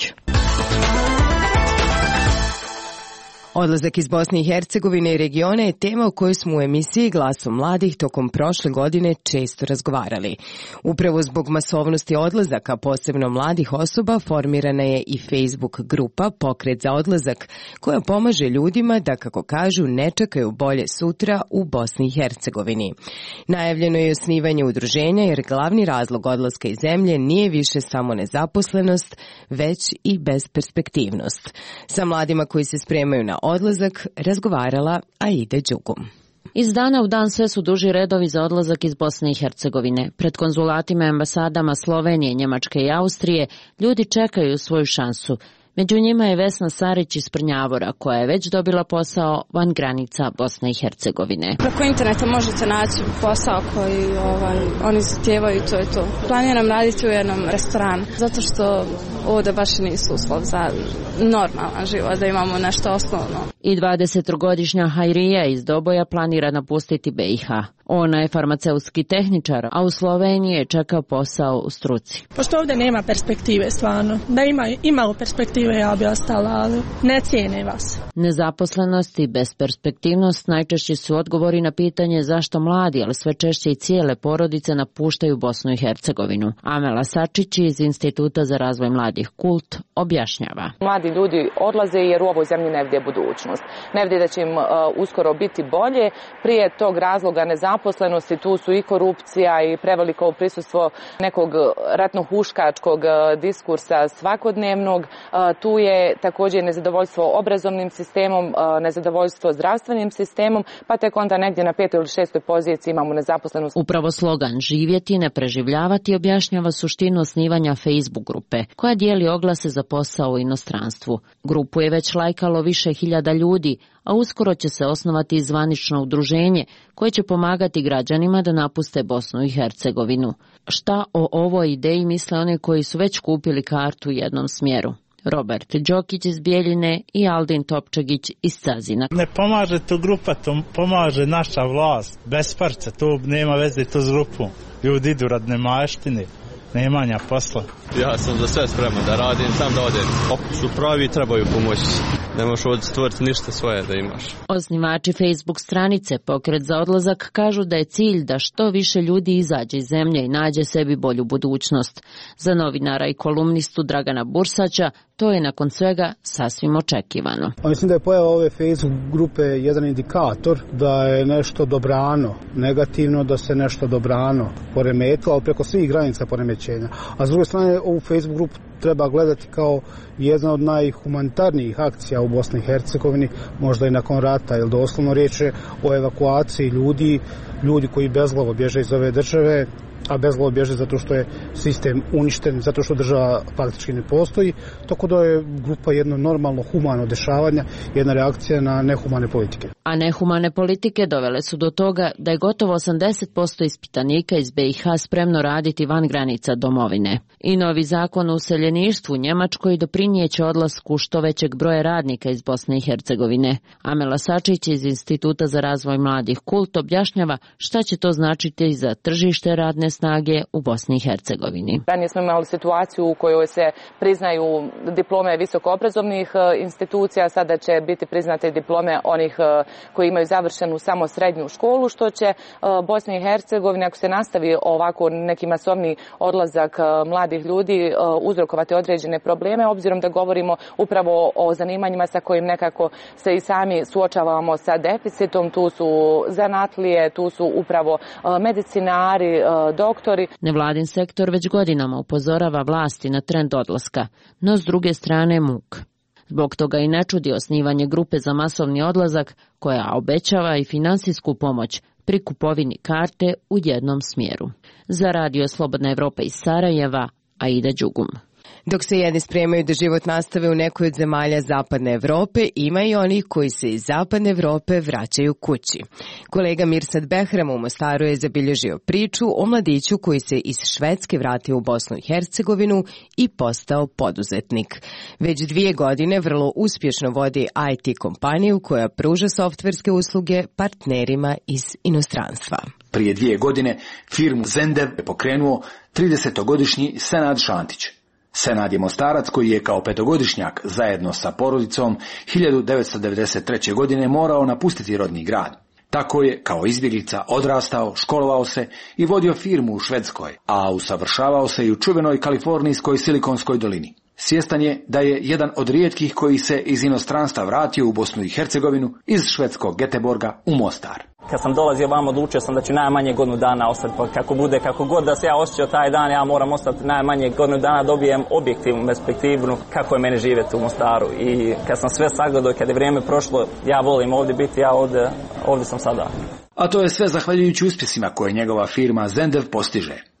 Odlazak iz Bosne i Hercegovine i regiona je tema o kojoj smo u emisiji Glasom mladih tokom prošle godine često razgovarali. Upravo zbog masovnosti odlazaka, posebno mladih osoba, formirana je i Facebook grupa Pokret za odlazak, koja pomaže ljudima da, kako kažu, ne čekaju bolje sutra u Bosni i Hercegovini. Najavljeno je osnivanje udruženja jer glavni razlog odlaska iz zemlje nije više samo nezaposlenost, već i besperspektivnost. Sa mladima koji se spremaju na odlazak razgovarala Aida Đugum. Iz dana u dan sve su duži redovi za odlazak iz Bosne i Hercegovine. Pred konzulatima i ambasadama Slovenije, Njemačke i Austrije ljudi čekaju svoju šansu. Među njima je Vesna Sarić iz Prnjavora, koja je već dobila posao van granica Bosne i Hercegovine. Preko interneta možete naći posao koji ovaj, oni zahtijevaju, to je to. Planiram raditi u jednom restoranu, zato što ovdje baš nisu uslov za normalan život, da imamo nešto osnovno. I dvadesettrogodišnja Hajrija iz Doboja planira napustiti B i H. Ona je farmaceutski tehničar, a u Sloveniji je čekao posao u struci. Pošto ovdje nema perspektive stvarno, da ima imalo perspektive ja bi ostala, ali ne cijene vas. Nezaposlenost i besperspektivnost najčešći su odgovori na pitanje zašto mladi, ali sve češće i cijele porodice napuštaju Bosnu i Hercegovinu. Amela Sačić iz Instituta za razvoj mladih Kult objašnjava. Mladi ljudi odlaze jer u ovoj zemlji ne vide budućnost. Ne vide da će im uh, uskoro biti bolje. Prije tog razloga nezaposlenosti tu su i korupcija i preveliko prisustvo nekog ratnohuškačkog uh, diskursa svakodnevnog. Uh, tu je također nezadovoljstvo obrazovnim sistemom, uh, nezadovoljstvo zdravstvenim sistemom, pa tek onda negdje na petoj ili šestoj poziciji imamo nezaposlenost. Upravo slogan živjeti, ne preživljavati objašnjava suštinu osnivanja Facebook grupe, koja dijeli oglase za posao u inostranstvu. Grupu je već lajkalo više hiljada ljudi, a uskoro će se osnovati i zvanično udruženje koje će pomagati građanima da napuste Bosnu i Hercegovinu. Šta o ovoj ideji misle oni koji su već kupili kartu u jednom smjeru? Robert Đokić iz Bijeljine i Aldin Topčagić iz Cazina. Ne pomaže tu grupa, to pomaže naša vlast. Bez parca, to nema veze to s grupom. Ljudi idu rad nemaštine, nemanja posla. Ja sam za sve spreman da radim, sam da odem. Ako su pravi, trebaju pomoći. Ne možeš ovdje stvoriti ništa svoje da imaš. Osnivači Facebook stranice Pokret za odlazak kažu da je cilj da što više ljudi izađe iz zemlje i nađe sebi bolju budućnost. Za novinara i kolumnistu Dragana Bursaća to je nakon svega sasvim očekivano. Mislim da je pojava ove Facebook grupe jedan indikator da je nešto dobrano, negativno da se nešto dobrano poremetilo, ali preko svih granica poremećenja. A s druge strane ovu Facebook grupu treba gledati kao jedna od najhumanitarnijih akcija u Bosni i Hercegovini, možda i nakon rata, jer doslovno riječ je o evakuaciji ljudi, ljudi koji bezglavo bježe iz ove države, a bezglavo bježe zato što je sistem uništen, zato što država faktički ne postoji, tako da je grupa jedno normalno humano dešavanja, jedna reakcija na nehumane politike. A nehumane politike dovele su do toga da je gotovo osamdeset posto ispitanika iz B i H spremno raditi van granica domovine. I novi zakon o useljeništvu u Njemačkoj doprinjeće odlasku što većeg broja radnika iz Bosne i Hercegovine. Amela Sačić iz Instituta za razvoj mladih Kult objašnjava šta će to značiti za tržište radne snage u Bosni i Hercegovini. Ranije smo imali situaciju u kojoj se priznaju diplome visokoobrazovnih institucija, sada će biti priznate diplome onih koji imaju završenu samo srednju školu, što će Bosni i Hercegovini, ako se nastavi ovako neki masovni odlazak mladih ljudi, uzrokovati određene probleme, obzirom da govorimo upravo o zanimanjima sa kojim nekako se i sami suočavamo sa deficitom. Tu su zanatlije, tu su upravo medicinari, doktori. Nevladin sektor već godinama upozorava vlasti na trend odlaska, no s druge strane muk. Zbog toga i ne čudi osnivanje grupe za masovni odlazak koja obećava i finansijsku pomoć pri kupovini karte u jednom smjeru. Za Radio Slobodna Evropa iz Sarajeva, Aida Đugum. Dok se jedni spremaju da život nastave u nekoj od zemalja Zapadne Evrope, ima i oni koji se iz Zapadne Evrope vraćaju kući. Kolega Mirsad Behram u Mostaru je zabilježio priču o mladiću koji se iz Švedske vratio u Bosnu i Hercegovinu i postao poduzetnik. Već dvije godine vrlo uspješno vodi I T kompaniju koja pruža softverske usluge partnerima iz inostranstva. Prije dvije godine firmu Zendev je pokrenuo tridesetogodišnji Senad Šantić. Senad je Mostarac koji je kao petogodišnjak zajedno sa porodicom hiljadu devetsto devedeset treće. godine morao napustiti rodni grad. Tako je kao izbjeglica odrastao, školovao se i vodio firmu u Švedskoj, a usavršavao se i u čuvenoj kalifornijskoj Silikonskoj dolini. Svjestan je da je jedan od rijetkih koji se iz inostranstva vratio u Bosnu i Hercegovinu iz švedskog Göteborga u Mostar. Kad sam dolazio vamo, odlučio sam da ću najmanje godinu dana ostati, pa kako bude, kako god da se ja osjećao taj dan, ja moram ostati najmanje godinu dana, dobijem objektivnu perspektivnu kako je meni živjeti u Mostaru. I kad sam sve sagledao, kad je vrijeme prošlo, ja volim ovdje biti, ja ovdje, ovdje sam sada. A to je sve zahvaljujući uspjesima koje njegova firma Zendev postiže.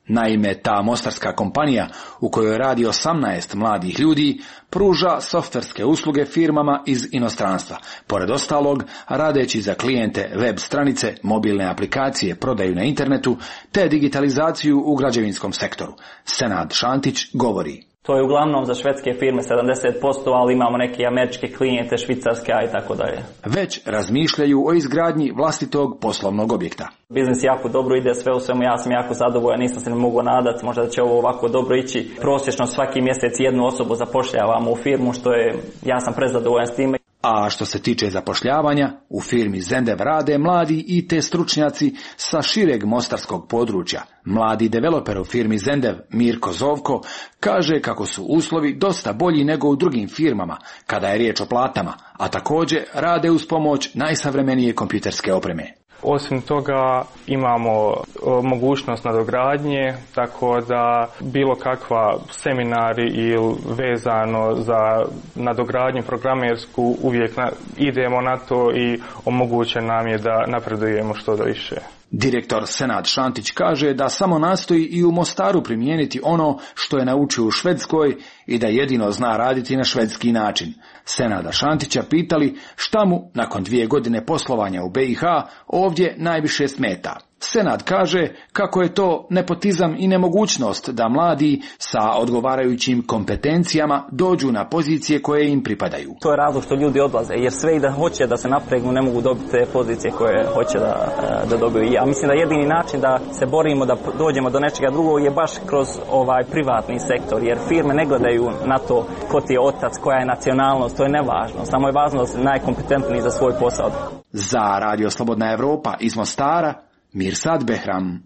Naime, ta mostarska kompanija, u kojoj radi osamnaest mladih ljudi, pruža softverske usluge firmama iz inostranstva, pored ostalog radeći za klijente web stranice, mobilne aplikacije, prodaju na internetu, te digitalizaciju u građevinskom sektoru. Senad Šantić govori. To je uglavnom za švedske firme sedamdeset posto, ali imamo neke američke klijente, švicarske, a i tako dalje. Već razmišljaju o izgradnji vlastitog poslovnog objekta. Biznis jako dobro ide, sve u svemu, ja sam jako zadovoljan, nisam se ne mogu nadati, možda da će ovo ovako dobro ići. Prosječno svaki mjesec jednu osobu zapošljavamo u firmu, što je, ja sam prezadovoljan s time. A što se tiče zapošljavanja, u firmi Zendev rade mladi I T stručnjaci sa šireg mostarskog područja. Mladi developer u firmi Zendev, Mirko Zovko, kaže kako su uslovi dosta bolji nego u drugim firmama kada je riječ o platama, a također rade uz pomoć najsavremenije kompjuterske opreme. Osim toga imamo mogućnost nadogradnje, tako da bilo kakva seminari ili vezano za nadogradnju programersku uvijek na, idemo na to I omogućen nam je da napredujemo što da više. Direktor Senad Šantić kaže da samo nastoji I u Mostaru primijeniti ono što je naučio u Švedskoj I da jedino zna raditi na švedski način. Senada Šantića pitali šta mu, nakon dvije godine poslovanja u B I H, ovdje najviše smeta. Senad kaže kako je to nepotizam I nemogućnost da mladi sa odgovarajućim kompetencijama dođu na pozicije koje im pripadaju. To je razlog što ljudi odlaze, jer sve I da hoće da se napregnu ne mogu dobiti te pozicije koje hoće da, da dobiju. I ja mislim da jedini način da se borimo da dođemo do nečega drugog je baš kroz ovaj privatni sektor, jer firme ne gledaju na to ko ti je otac, koja je nacionalnost, to je nevažno. Samo je važno da si najkompetentniji za svoj posao. Za Radio Slobodna Evropa iz Mostara, Mirsad Behram.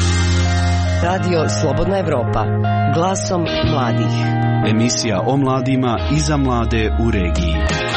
Radio Slobodna Evropa, glasom mladih. Emisija o mladima I za mlade u regiji.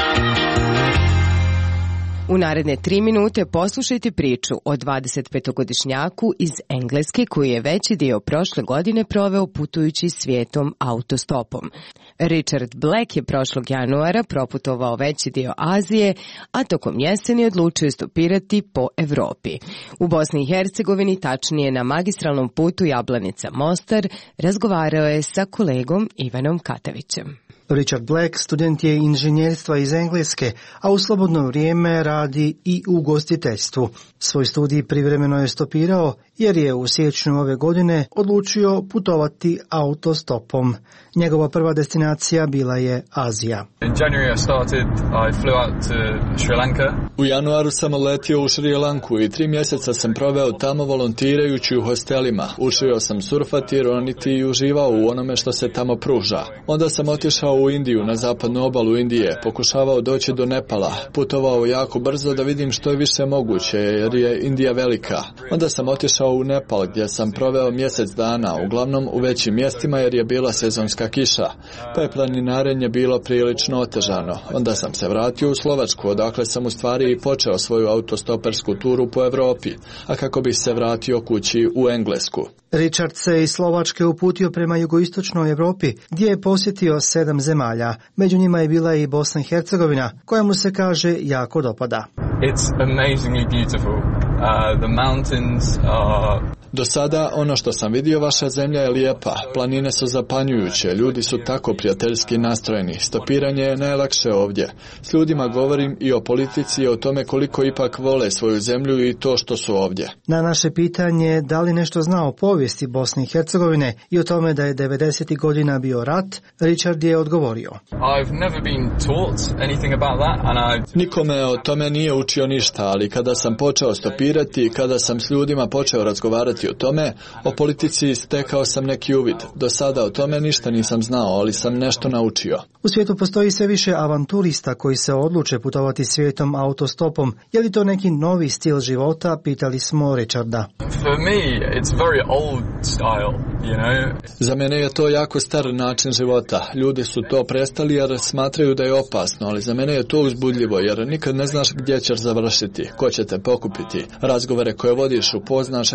U naredne tri minute poslušajte priču o dvadesetpetogodišnjaku iz Engleske koji je veći dio prošle godine proveo putujući svijetom autostopom. Richard Black je prošlog januara proputovao veći dio Azije, a tokom jeseni odlučio stopirati po Evropi. U Bosni I Hercegovini, tačnije na magistralnom putu Jablanica-Mostar, razgovarao je sa kolegom Ivanom Katavićem. Richard Black student je inženjerstva iz Engleske, a u slobodno vrijeme radi I u ugostiteljstvu. Svoj studij privremeno je stopirao jer je u siječnju ove godine odlučio putovati autostopom. Njegova prva destinacija bila je Azija. In January I started, I flew out to Sri Lanka. U januaru sam letio u Šri Lanku I tri mjeseca sam proveo tamo volontirajući u hostelima. Učio sam surfati, roniti I uživao u onome što se tamo pruža. Onda sam otišao u Indiju, na zapadnu obalu Indije, pokušavao doći do Nepala, putovao jako brzo da vidim što je više moguće jer je Indija velika. Onda sam otišao u Nepal gdje sam proveo mjesec dana, uglavnom u većim mjestima jer je bila sezonska kiša, pa je planinarenje bilo prilično otežano. Onda sam se vratio u Slovačku, odakle sam u stvari I počeo svoju autostopersku turu po Evropi, a kako bih se vratio kući u Englesku. Richard se iz Slovačke uputio prema jugoistočnoj Europi, gdje je posjetio sedam zemalja. Među njima je bila I Bosna I Hercegovina, koja mu se kaže jako dopada. It's amazingly beautiful. Uh, the mountains are... Do sada ono što sam vidio, vaša zemlja je lijepa, planine su zapanjujuće, ljudi su tako prijateljski nastrojeni, stopiranje je najlakše ovdje. S ljudima govorim I o politici I o tome koliko ipak vole svoju zemlju I to što su ovdje. Na naše pitanje da li nešto zna o povijesti Bosne I Hercegovine I o tome da je devedesetih godina bio rat, Richard je odgovorio. I've never been taught anything about that and I... Nikome o tome nije učio ništa, ali kada sam počeo stopirati, kada sam s ljudima počeo razgovarati o tome, o politici stekao sam neki uvid. Do sada o tome ništa nisam znao, ali sam nešto naučio. U svijetu postoji sve više avanturista koji se odluče putovati svijetom autostopom. Je li to neki novi stil života, pitali smo Richarda. For me, it's very old style, you know. Za mene je to jako star način života. Ljudi su to prestali jer smatraju da je opasno, ali za mene je to uzbudljivo jer nikad ne znaš gdje ćeš završiti, ko će te pokupiti. Razgovore koje vodiš upoznaš recimo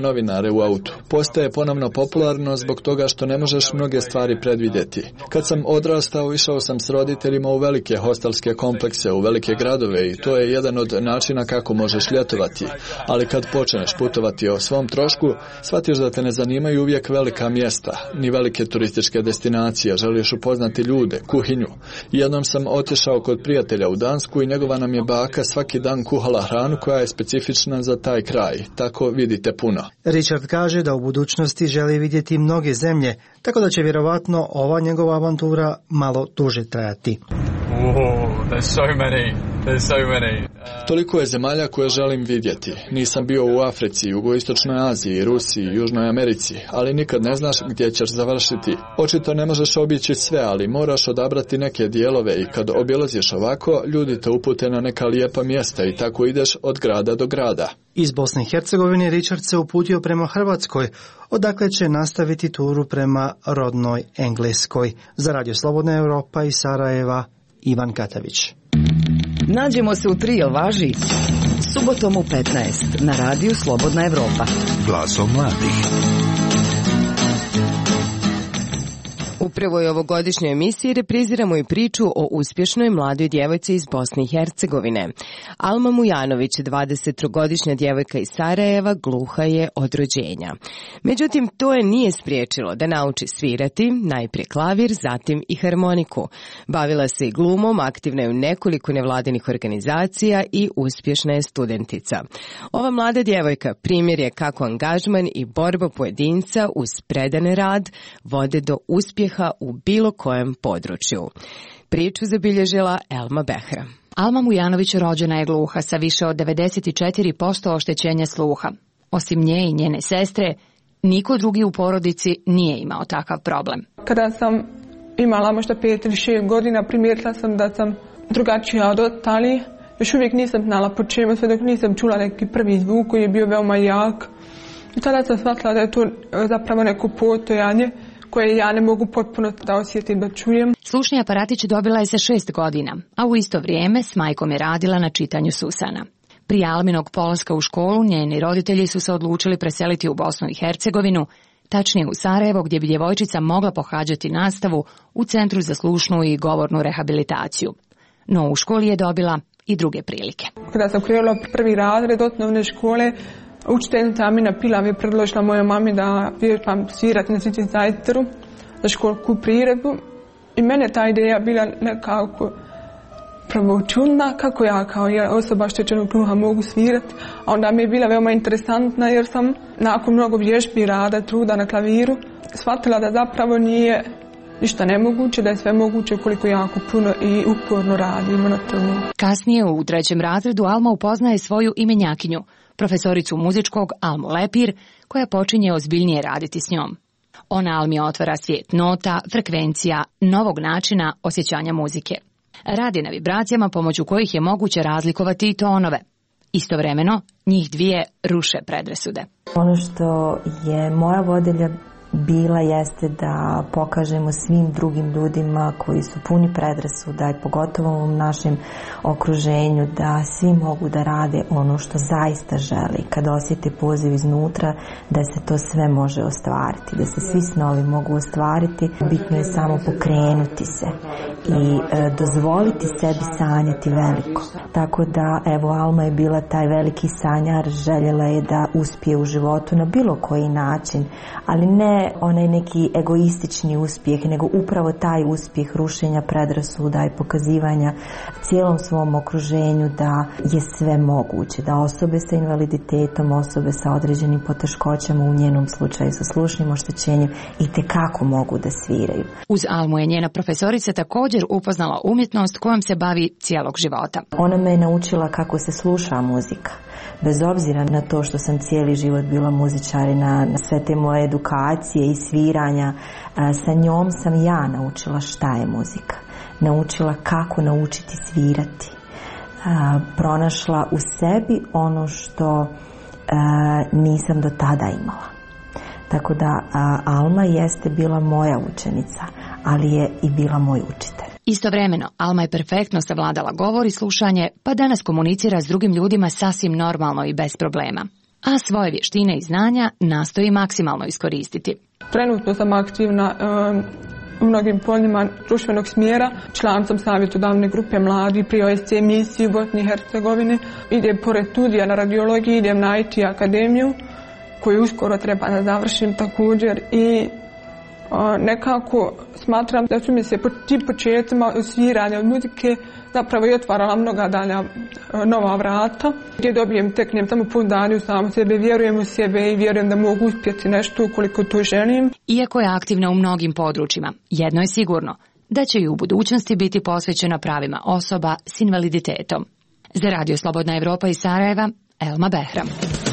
novinare u autu. Postaje ponovno popularno zbog toga što ne možeš mnoge stvari predvidjeti. Kad sam odrastao, išao sam s roditeljima u velike hostelske komplekse, u velike gradove i to je jedan od načina kako možeš ljetovati. Ali kad počneš putovati o svom trošku, shvatiš da te ne zanimaju uvijek velika mjesta, ni velike turističke destinacije, želiš upoznati ljude, kuhinju. Jednom sam otišao kod prijatelja u Dansku i njegova nam je baka svaki dan kuhala hranu koja je specifična za taj kraj. Tako vidite puno. Richard kaže da u budućnosti želi vidjeti mnoge zemlje, tako da će vjerovatno ova njegova avantura malo duže trajati. Whoa, there's so many. There's so many. Toliko je zemalja koje želim vidjeti. Nisam bio u Africi, Jugoistočnoj Aziji, Rusiji, Južnoj Americi, ali nikad ne znaš gdje ćeš završiti. Očito ne možeš obići sve, ali moraš odabrati neke dijelove i kad obilaziš ovako, ljudi te upute na neka lijepa mjesta i tako ideš od grada do grada. Iz Bosne i Hercegovine Richard se uputio prema Hrvatskoj, odakle će nastaviti turu prema rodnoj Engleskoj. Za Radio Slobodna Europa iz Sarajeva, Ivan Katavić. Nađemo se u tri, jel važi? Subotom u petnaest na radiju Slobodna Evropa. Glasom mladih. U prvoj ovogodišnjoj emisiji repriziramo i priču o uspješnoj mladoj djevojci iz Bosne i Hercegovine. Alma Mujanović, dvadesettrogodišnja djevojka iz Sarajeva, gluha je od rođenja. Međutim, to je nije spriječilo da nauči svirati, najprije klavir, zatim i harmoniku. Bavila se i glumom, aktivna je u nekoliko nevladinih organizacija i uspješna je studentica. Ova mlada djevojka primjer je kako angažman i borba pojedinca uz predan rad vode do uspjeha u bilo kojem području. Priču zabilježila Elma Behra. Alma Mujanović rođena je gluha sa više od devedeset četiri posto oštećenja sluha. Osim nje i njene sestre, niko drugi u porodici nije imao takav problem. Kada sam imala možda pet ili šest godina, primijetila sam da sam drugačija od ostalih. Još uvijek nisam znala po čemu, sve dok nisam čula neki prvi zvuk koji je bio veoma jak. I tada sam shvatila da je to zapravo neko postojanje koje ja ne mogu potpuno da osjetim, da čujem. Slušni aparatić dobila je sa šest godina, a u isto vrijeme s majkom je radila na čitanju Susana. Prije Alminog polaska u školu, njeni roditelji su se odlučili preseliti u Bosnu i Hercegovinu, tačnije u Sarajevo, gdje bi djevojčica mogla pohađati nastavu u Centru za slušnu i govornu rehabilitaciju. No u školi je dobila i druge prilike. Kada sam krenula prvi razred osnovne škole, učiteljica Amina Pilav je predložila mojoj mami da vježbam svirati na sintetizatoru za školsku priredbu. I mene ta ideja bila nekako prvo čudna, kako ja kao osoba oštećenog sluha mogu svirati. A onda mi je bila veoma interesantna jer sam nakon mnogo vježbi, rada, truda na klaviru shvatila da zapravo nije ništa nemoguće, da je sve moguće koliko jako puno i uporno radimo na tomu. Kasnije u trećem razredu Alma upoznaje svoju imenjakinju, profesoricu muzičkog Almu Lepir, koja počinje ozbiljnije raditi s njom. Ona Almi otvara svijet nota, frekvencija, novog načina osjećanja muzike. Radi na vibracijama pomoću kojih je moguće razlikovati i tonove. Istovremeno, njih dvije ruše predrasude. Ono što je moja vodilja bila jeste da pokažemo svim drugim ljudima koji su puni predrasuda i pogotovo u našem okruženju da svi mogu da rade ono što zaista želi. Kad osjete poziv iznutra da se to sve može ostvariti, da se svi snovi mogu ostvariti, bitno je samo pokrenuti se i e, dozvoliti sebi sanjati veliko. Tako da, evo, Alma je bila taj veliki sanjar, željela je da uspije u životu na bilo koji način, ali ne onaj neki egoistični uspjeh, nego upravo taj uspjeh rušenja predrasuda i pokazivanja cijelom svom okruženju da je sve moguće, da osobe sa invaliditetom, osobe sa određenim poteškoćama, u njenom slučaju sa slušnim oštećenjem, itekako mogu da sviraju. Uz Almu je njena profesorica također upoznala umjetnost kojom se bavi cijelog života. Ona me je naučila kako se sluša muzika. Bez obzira na to što sam cijeli život bila muzičarina, na sve te moje edukacije i sviranja, sa njom sam ja naučila šta je muzika. Naučila kako naučiti svirati. Pronašla u sebi ono što nisam do tada imala. Tako da Alma jeste bila moja učenica, ali je i bila moj učitelj. Istovremeno, Alma je perfektno savladala govor i slušanje, pa danas komunicira s drugim ljudima sasvim normalno i bez problema. a svoje vještine i znanja nastoji maksimalno iskoristiti. Trenutno sam aktivna um, u mnogim poljima društvenog smjera. Član sam savjetodavne grupe mladi pri O S C misiji u Bosni i Hercegovini. Idem pored studija na radiologiji, idem na I T akademiju koju uskoro treba da završim također i o, nekako smatram da su mi se po tim početcima sviranja od muzike zapravo i otvarala mnoga dalja nova vrata gdje dobijem, teknem tamo pouzdanje u samu sebe, vjerujem u sebe i vjerujem da mogu uspjeti nešto ukoliko to želim. Iako je aktivna u mnogim područjima, jedno je sigurno, da će i u budućnosti biti posvećena pravima osoba s invaliditetom. Za Radio Slobodna Evropa iz Sarajeva, Elma Behram.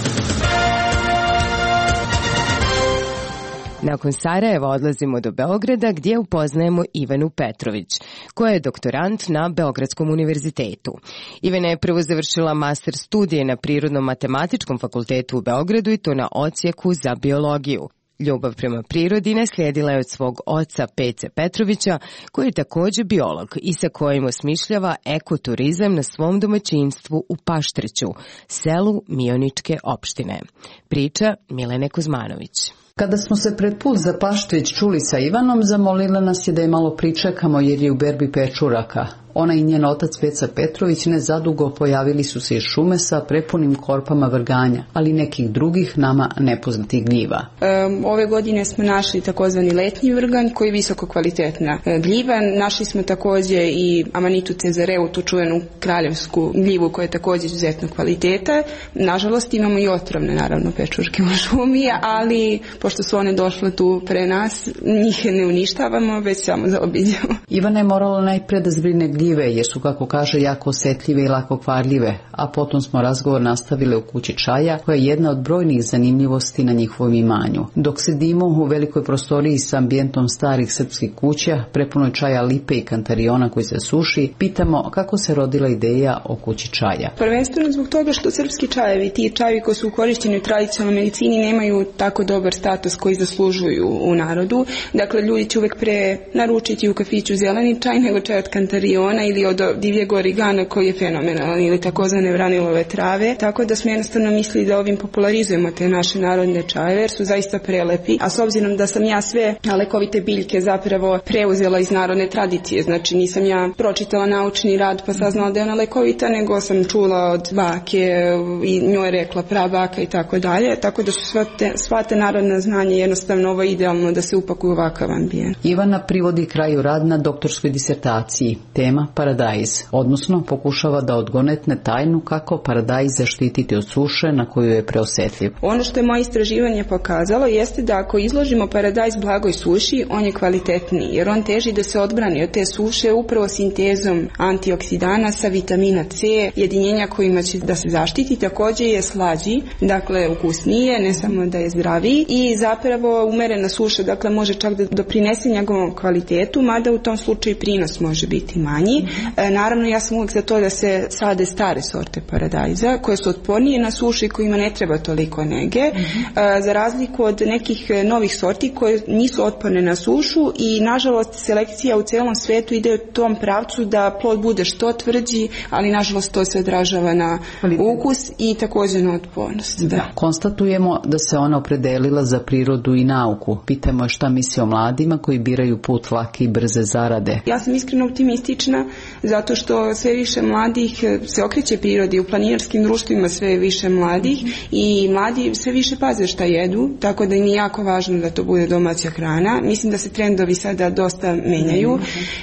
Nakon Sarajeva odlazimo do Beograda gdje upoznajemo Ivanu Petrović, koja je doktorant na Beogradskom univerzitetu. Ivana je prvo završila master studije na Prirodno-matematičkom fakultetu u Beogradu i to na odsjeku za biologiju. Ljubav prema prirodi naslijedila je od svog oca Pece Petrovića, koji je također biolog i sa kojim osmišljava ekoturizam na svom domaćinstvu u Paštreću, selu Mioničke opštine. Priča Milene Kuzmanović. Kada smo se pred put za Paštrić čuli sa Ivanom, zamolila nas je da je malo pričekamo jer je u berbi pečuraka. Ona i njen otac Peca Petrović nezadugo pojavili su se iz šume sa prepunim korpama vrganja, ali nekih drugih nama nepoznatih gljiva. E, ove godine smo našli takozvani letnji vrganj koji je visoko kvalitetna gljiva. Našli smo također i Amanitu cezareu, tu čuvenu kraljevsku gljivu koja je također izuzetno kvaliteta. Nažalost imamo i otrovne naravno pečurke u šumi, ali pošto su one došle tu pre nas, njih ne uništavamo, već samo zaobiđemo. Ivana je morala najpre da zbrine gljive jer su, kako kaže, jako osjetljive i lako kvarljive, a potom smo razgovor nastavili u kući čaja, koja je jedna od brojnih zanimljivosti na njihovom imanju. Dok sedimo u velikoj prostoriji s ambijentom starih srpskih kuća, prepunoj čaja lipe i kantariona koji se suši, pitamo kako se rodila ideja o kući čaja. Prvenstveno zbog toga što srpski čajevi, ti čajevi koji su korišteni u tradicionalnoj medicini, nemaju tako dobar status koji zaslužuju u narodu. Dakle, ljudi će uvek pre naručiti u kafiću zeleni čaj nego čaj od kantariona ili od divljeg origana koji je fenomenalan ili takozvane vranilove trave. Tako da smo jednostavno mislili da ovim popularizujemo te naše narodne čajeve jer su zaista prelepi. A s obzirom da sam ja sve lekovite biljke zapravo preuzela iz narodne tradicije, znači nisam ja pročitala naučni rad pa saznala da je ona lekovita, nego sam čula od bake i njoj je rekla prabaka i tako dalje. Tako da su sva te, sva te narodna znanja jednostavno ovo idealno da se upakuju u ovakav ambijent. Ivana privodi kraju rad na doktorskoj disertaciji. Tema paradajz, odnosno pokušava da odgonetne tajnu kako paradajz zaštititi od suše na koju je preosjetljiv. Ono što je moje istraživanje pokazalo jeste da ako izložimo paradajz blagoj suši, on je kvalitetniji, jer on teži da se odbrani od te suše upravo sintezom antioksidanasa, vitamina C, jedinjenja kojima će da se zaštiti, također je slađi, dakle ukusnije, ne samo da je zdraviji i zapravo umerena suša, dakle može čak da doprinese njegovom kvalitetu, mada u tom slučaju prinos može biti manji. E, naravno, ja sam uvijek za to da se sade stare sorte paradajza, koje su otpornije na sušu i kojima ne treba toliko nege, mm-hmm. e, za razliku od nekih novih sorti koje nisu otporne na sušu i, nažalost, selekcija u celom svetu ide u tom pravcu da plod bude što tvrđi, ali, nažalost, to se odražava na ukus i također na otpornost. Da. Da. Konstatujemo da se ona opredelila za prirodu i nauku. Pitamo je šta misli o mladima koji biraju put lake i brze zarade. Ja sam iskreno optimistična zato što sve više mladih se okreće prirodi, u planinarskim društvima sve više mladih i mladi sve više paze šta jedu, tako da im je jako važno da to bude domaća hrana. Mislim da se trendovi sada dosta menjaju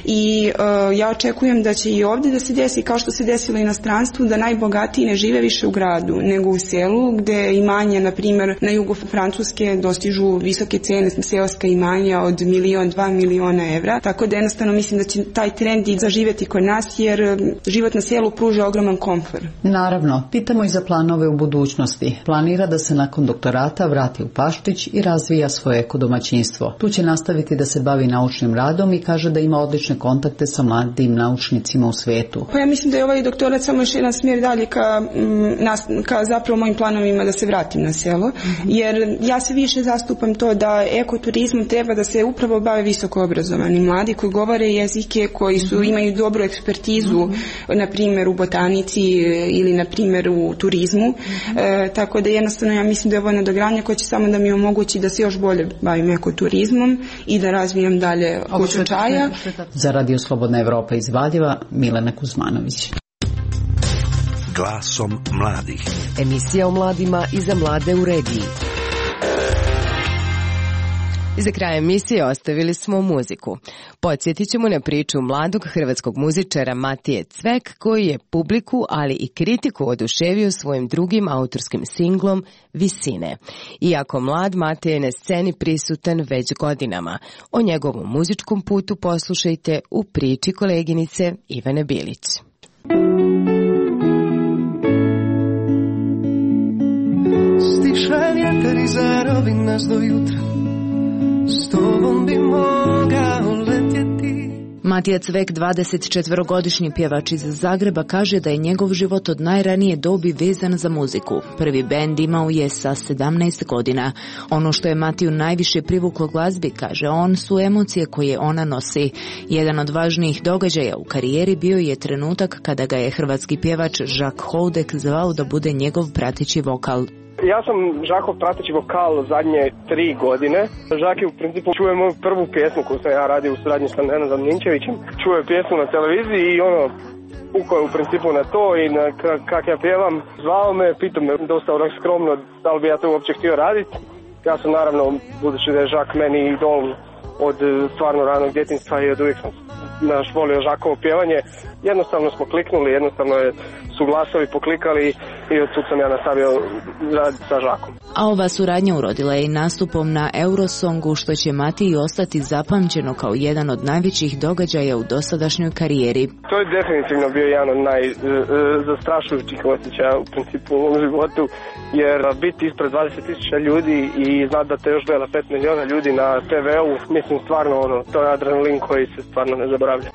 i uh, ja očekujem da će i ovdje da se desi kao što se desilo i na stranstvu, da najbogatiji ne žive više u gradu nego u selu, gde imanja, na primjer, na jugu Francuske dostižu visoke cene seoska imanja od milion, dva miliona evra, tako da jednostavno mislim da će taj trend i zaživjeti kod nas jer život na selu pruža ogroman komfor. Naravno, pitamo i za planove u budućnosti. Planira da se nakon doktorata vrati u Paštrić i razvija svoje ekodomaćinstvo. Tu će nastaviti da se bavi naučnim radom i kaže da ima odlične kontakte sa mladim naučnicima u svetu. Pa ja mislim da je ovaj doktorat samo još jedan smjer dalje ka, m, ka zapravo mojim planovima da se vratim na selo, mm-hmm. jer ja se više zastupam to da ekoturizmom treba da se upravo bave visoko obrazovani mladi koji govore jezike, koji su, imaju dobru ekspertizu, mm-hmm. na primjer u botanici ili na primjer u turizmu, mm-hmm. e, tako da jednostavno ja mislim da je ovo nadogradnja koja će samo da mi omogući da se još bolje bavim ekoturizmom i da razvijem dalje kuću čaja. Za Radio Slobodna Evropa iz Valjeva, Milena Kuzmanović. Glasom mladih. Emisija o mladima i za mlade u regiji. I za kraj emisije ostavili smo muziku. Podsjetit ćemo na priču mladog hrvatskog muzičara Matije Cvek, koji je publiku, ali i kritiku oduševio svojim drugim autorskim singlom Visine. Iako mlad, Matija je na sceni prisutan već godinama. O njegovom muzičkom putu poslušajte u priči koleginice Ivane Bilić. Stiša vjetar i zarobi nas do jutra, s tobom bi mogao letjeti. Matija Cvek, dvadesetčetvorogodišnji pjevač iz Zagreba, kaže da je njegov život od najranije dobi vezan za muziku. Prvi bend imao je sa sedamnaest godina. Ono što je Matiju najviše privuklo glazbi, kaže on, su emocije koje ona nosi. Jedan od važnijih događaja u karijeri bio je trenutak kada ga je hrvatski pjevač Žak Houdek zvao da bude njegov prateći vokal. Ja sam Žakov prateći vokal zadnje tri godine. Žak je u principu čuje moju prvu pjesmu koju sam ja radio u suradnji sa Nenadom Ninčevićem. Čuje pjesmu na televiziji i ono, ukao je u principu na to i na kak ja pjevam. Zvao me, pitao me dosta onak skromno da li bi ja to uopće htio raditi. Ja sam naravno, budući da je Žak meni idol od stvarno ranog djetinjstva i od uvijek sam naš volio Žakovo pjevanje. Jednostavno smo kliknuli, jednostavno je su glasovi poklikali i od tud sam ja nastavio raditi sa Žakom. A ova suradnja urodila je i nastupom na Eurosongu, što će Matiji ostati zapamćeno kao jedan od najvećih događaja u dosadašnjoj karijeri. To je definitivno bio jedan od najzastrašujućih osjećaja u principu u ovom životu, jer biti ispred dvadeset tisuća ljudi i znati da te još gleda pet milijuna ljudi na te veu, mislim stvarno ono, to je adrenalin koji se stvarno ne zaboravlja.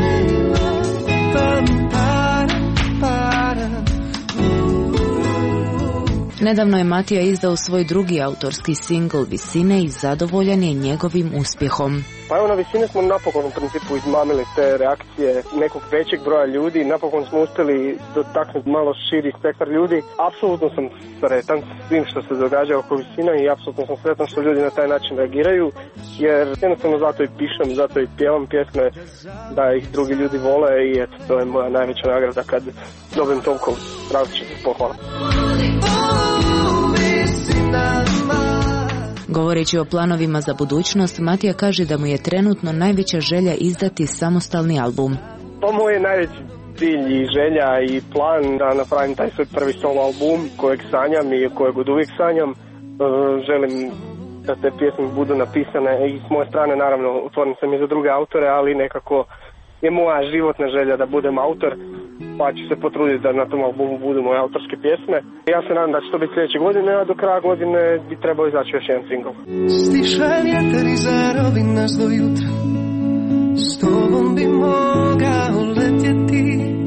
Nedavno je Matija izdao svoj drugi autorski singl Visine i zadovoljan je njegovim uspjehom. Pa evo na Visine smo napokon u principu izmamili te reakcije nekog većeg broja ljudi, napokon smo uspjeli dotaknuti malo širi spektar ljudi. Apsolutno sam sretan s svim što se događa oko Visina i apsolutno sam sretan što ljudi na taj način reagiraju, jer jednostavno zato i pišem, zato i pjevam pjesme, da ih drugi ljudi vole i eto, to je moja najveća nagrada kad dobijem toliko različitih pohvala. Govoreći o planovima za budućnost, Matija kaže da mu je trenutno najveća želja izdati samostalni album. To moj je najveći cilj i želja i plan da napravim taj svoj prvi solo album kojeg sanjam i kojeg od uvijek sanjam. Želim da te pjesme budu napisane i s moje strane, naravno, otvoren sam i za druge autore, ali nekako je moja životna želja da budem autor, pa ću se potruditi da na tom albumu budu moje autorske pjesme. Ja se nadam da će to biti sljedeće godine, a do kraja godine bi trebao izaći još jedan single. Stiša vjetar i zarobi nas do jutra, s tobom bi mogao letjeti.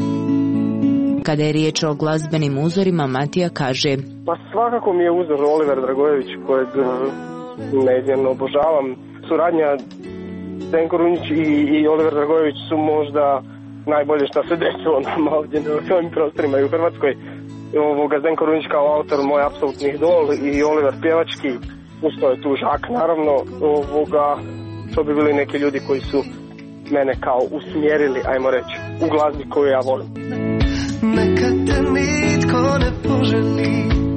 Kada je riječ o glazbenim uzorima, Matija kaže: Pa svakako mi je uzor Oliver Dragojević, kojeg neizmjerno obožavam. Suradnja Zdenko Runjić i, i Oliver Dragojević su možda najbolje što se desilo nama ovdje na ovim prostorima i u Hrvatskoj. Ovoga, Zdenko Runjić kao autor moj apsolutni idol i Oliver pjevački, usto je tu Žak naravno. Ovoga, to bi bili neki ljudi koji su mene kao usmjerili, ajmo reći, u glazbi koju ja volim. Neka te nitko ne poželi.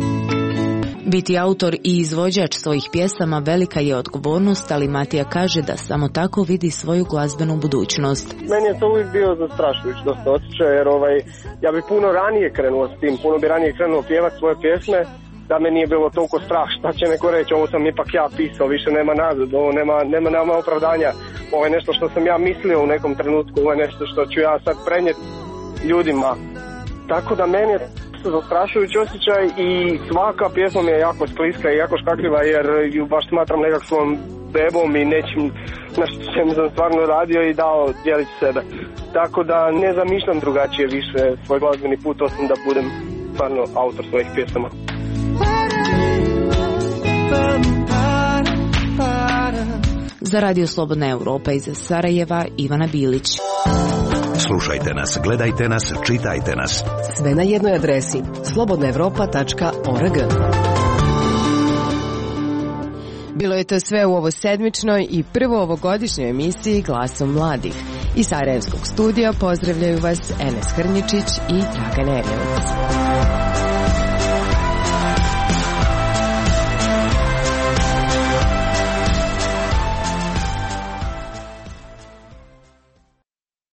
Biti autor i izvođač svojih pjesama velika je odgovornost, ali Matija kaže da samo tako vidi svoju glazbenu budućnost. Meni je to uvijek bio zastrašujući dosta osjećaj, jer ovaj, ja bi puno ranije krenuo s tim, puno bi ranije krenuo pjevati svoje pjesme, da me nije bilo toliko strah, šta će neko reći, ovo sam ipak ja pisao, više nema nazad, ovo nema, nema, nema opravdanja, ovo je nešto što sam ja mislio u nekom trenutku, ovo je nešto što ću ja sad prenijeti ljudima. Tako da meni je zastrašujući osjećaj i svaka pjesma mi je jako skliska i jako škakljiva, jer ju baš smatram nekakvom bebom i nečim na čem sam stvarno radio i dao dijeliti sebe. Tako da ne zamišljam drugačije više svoj glazbeni put, osim da budem stvarno autor svojih pjesama. Za Radio Slobodna Europa iz Sarajeva, Ivana Bilić. Slušajte nas, gledajte nas, čitajte nas. Sve na jednoj adresi slobodna evropa tačka org. Bilo je to sve u ovo sedmičnoj i prvo ovogodišnjoj emisiji Glasom mladih. Iz Sarajevskog studija pozdravljaju vas Enes Hrnjičić i Dragan Erjović.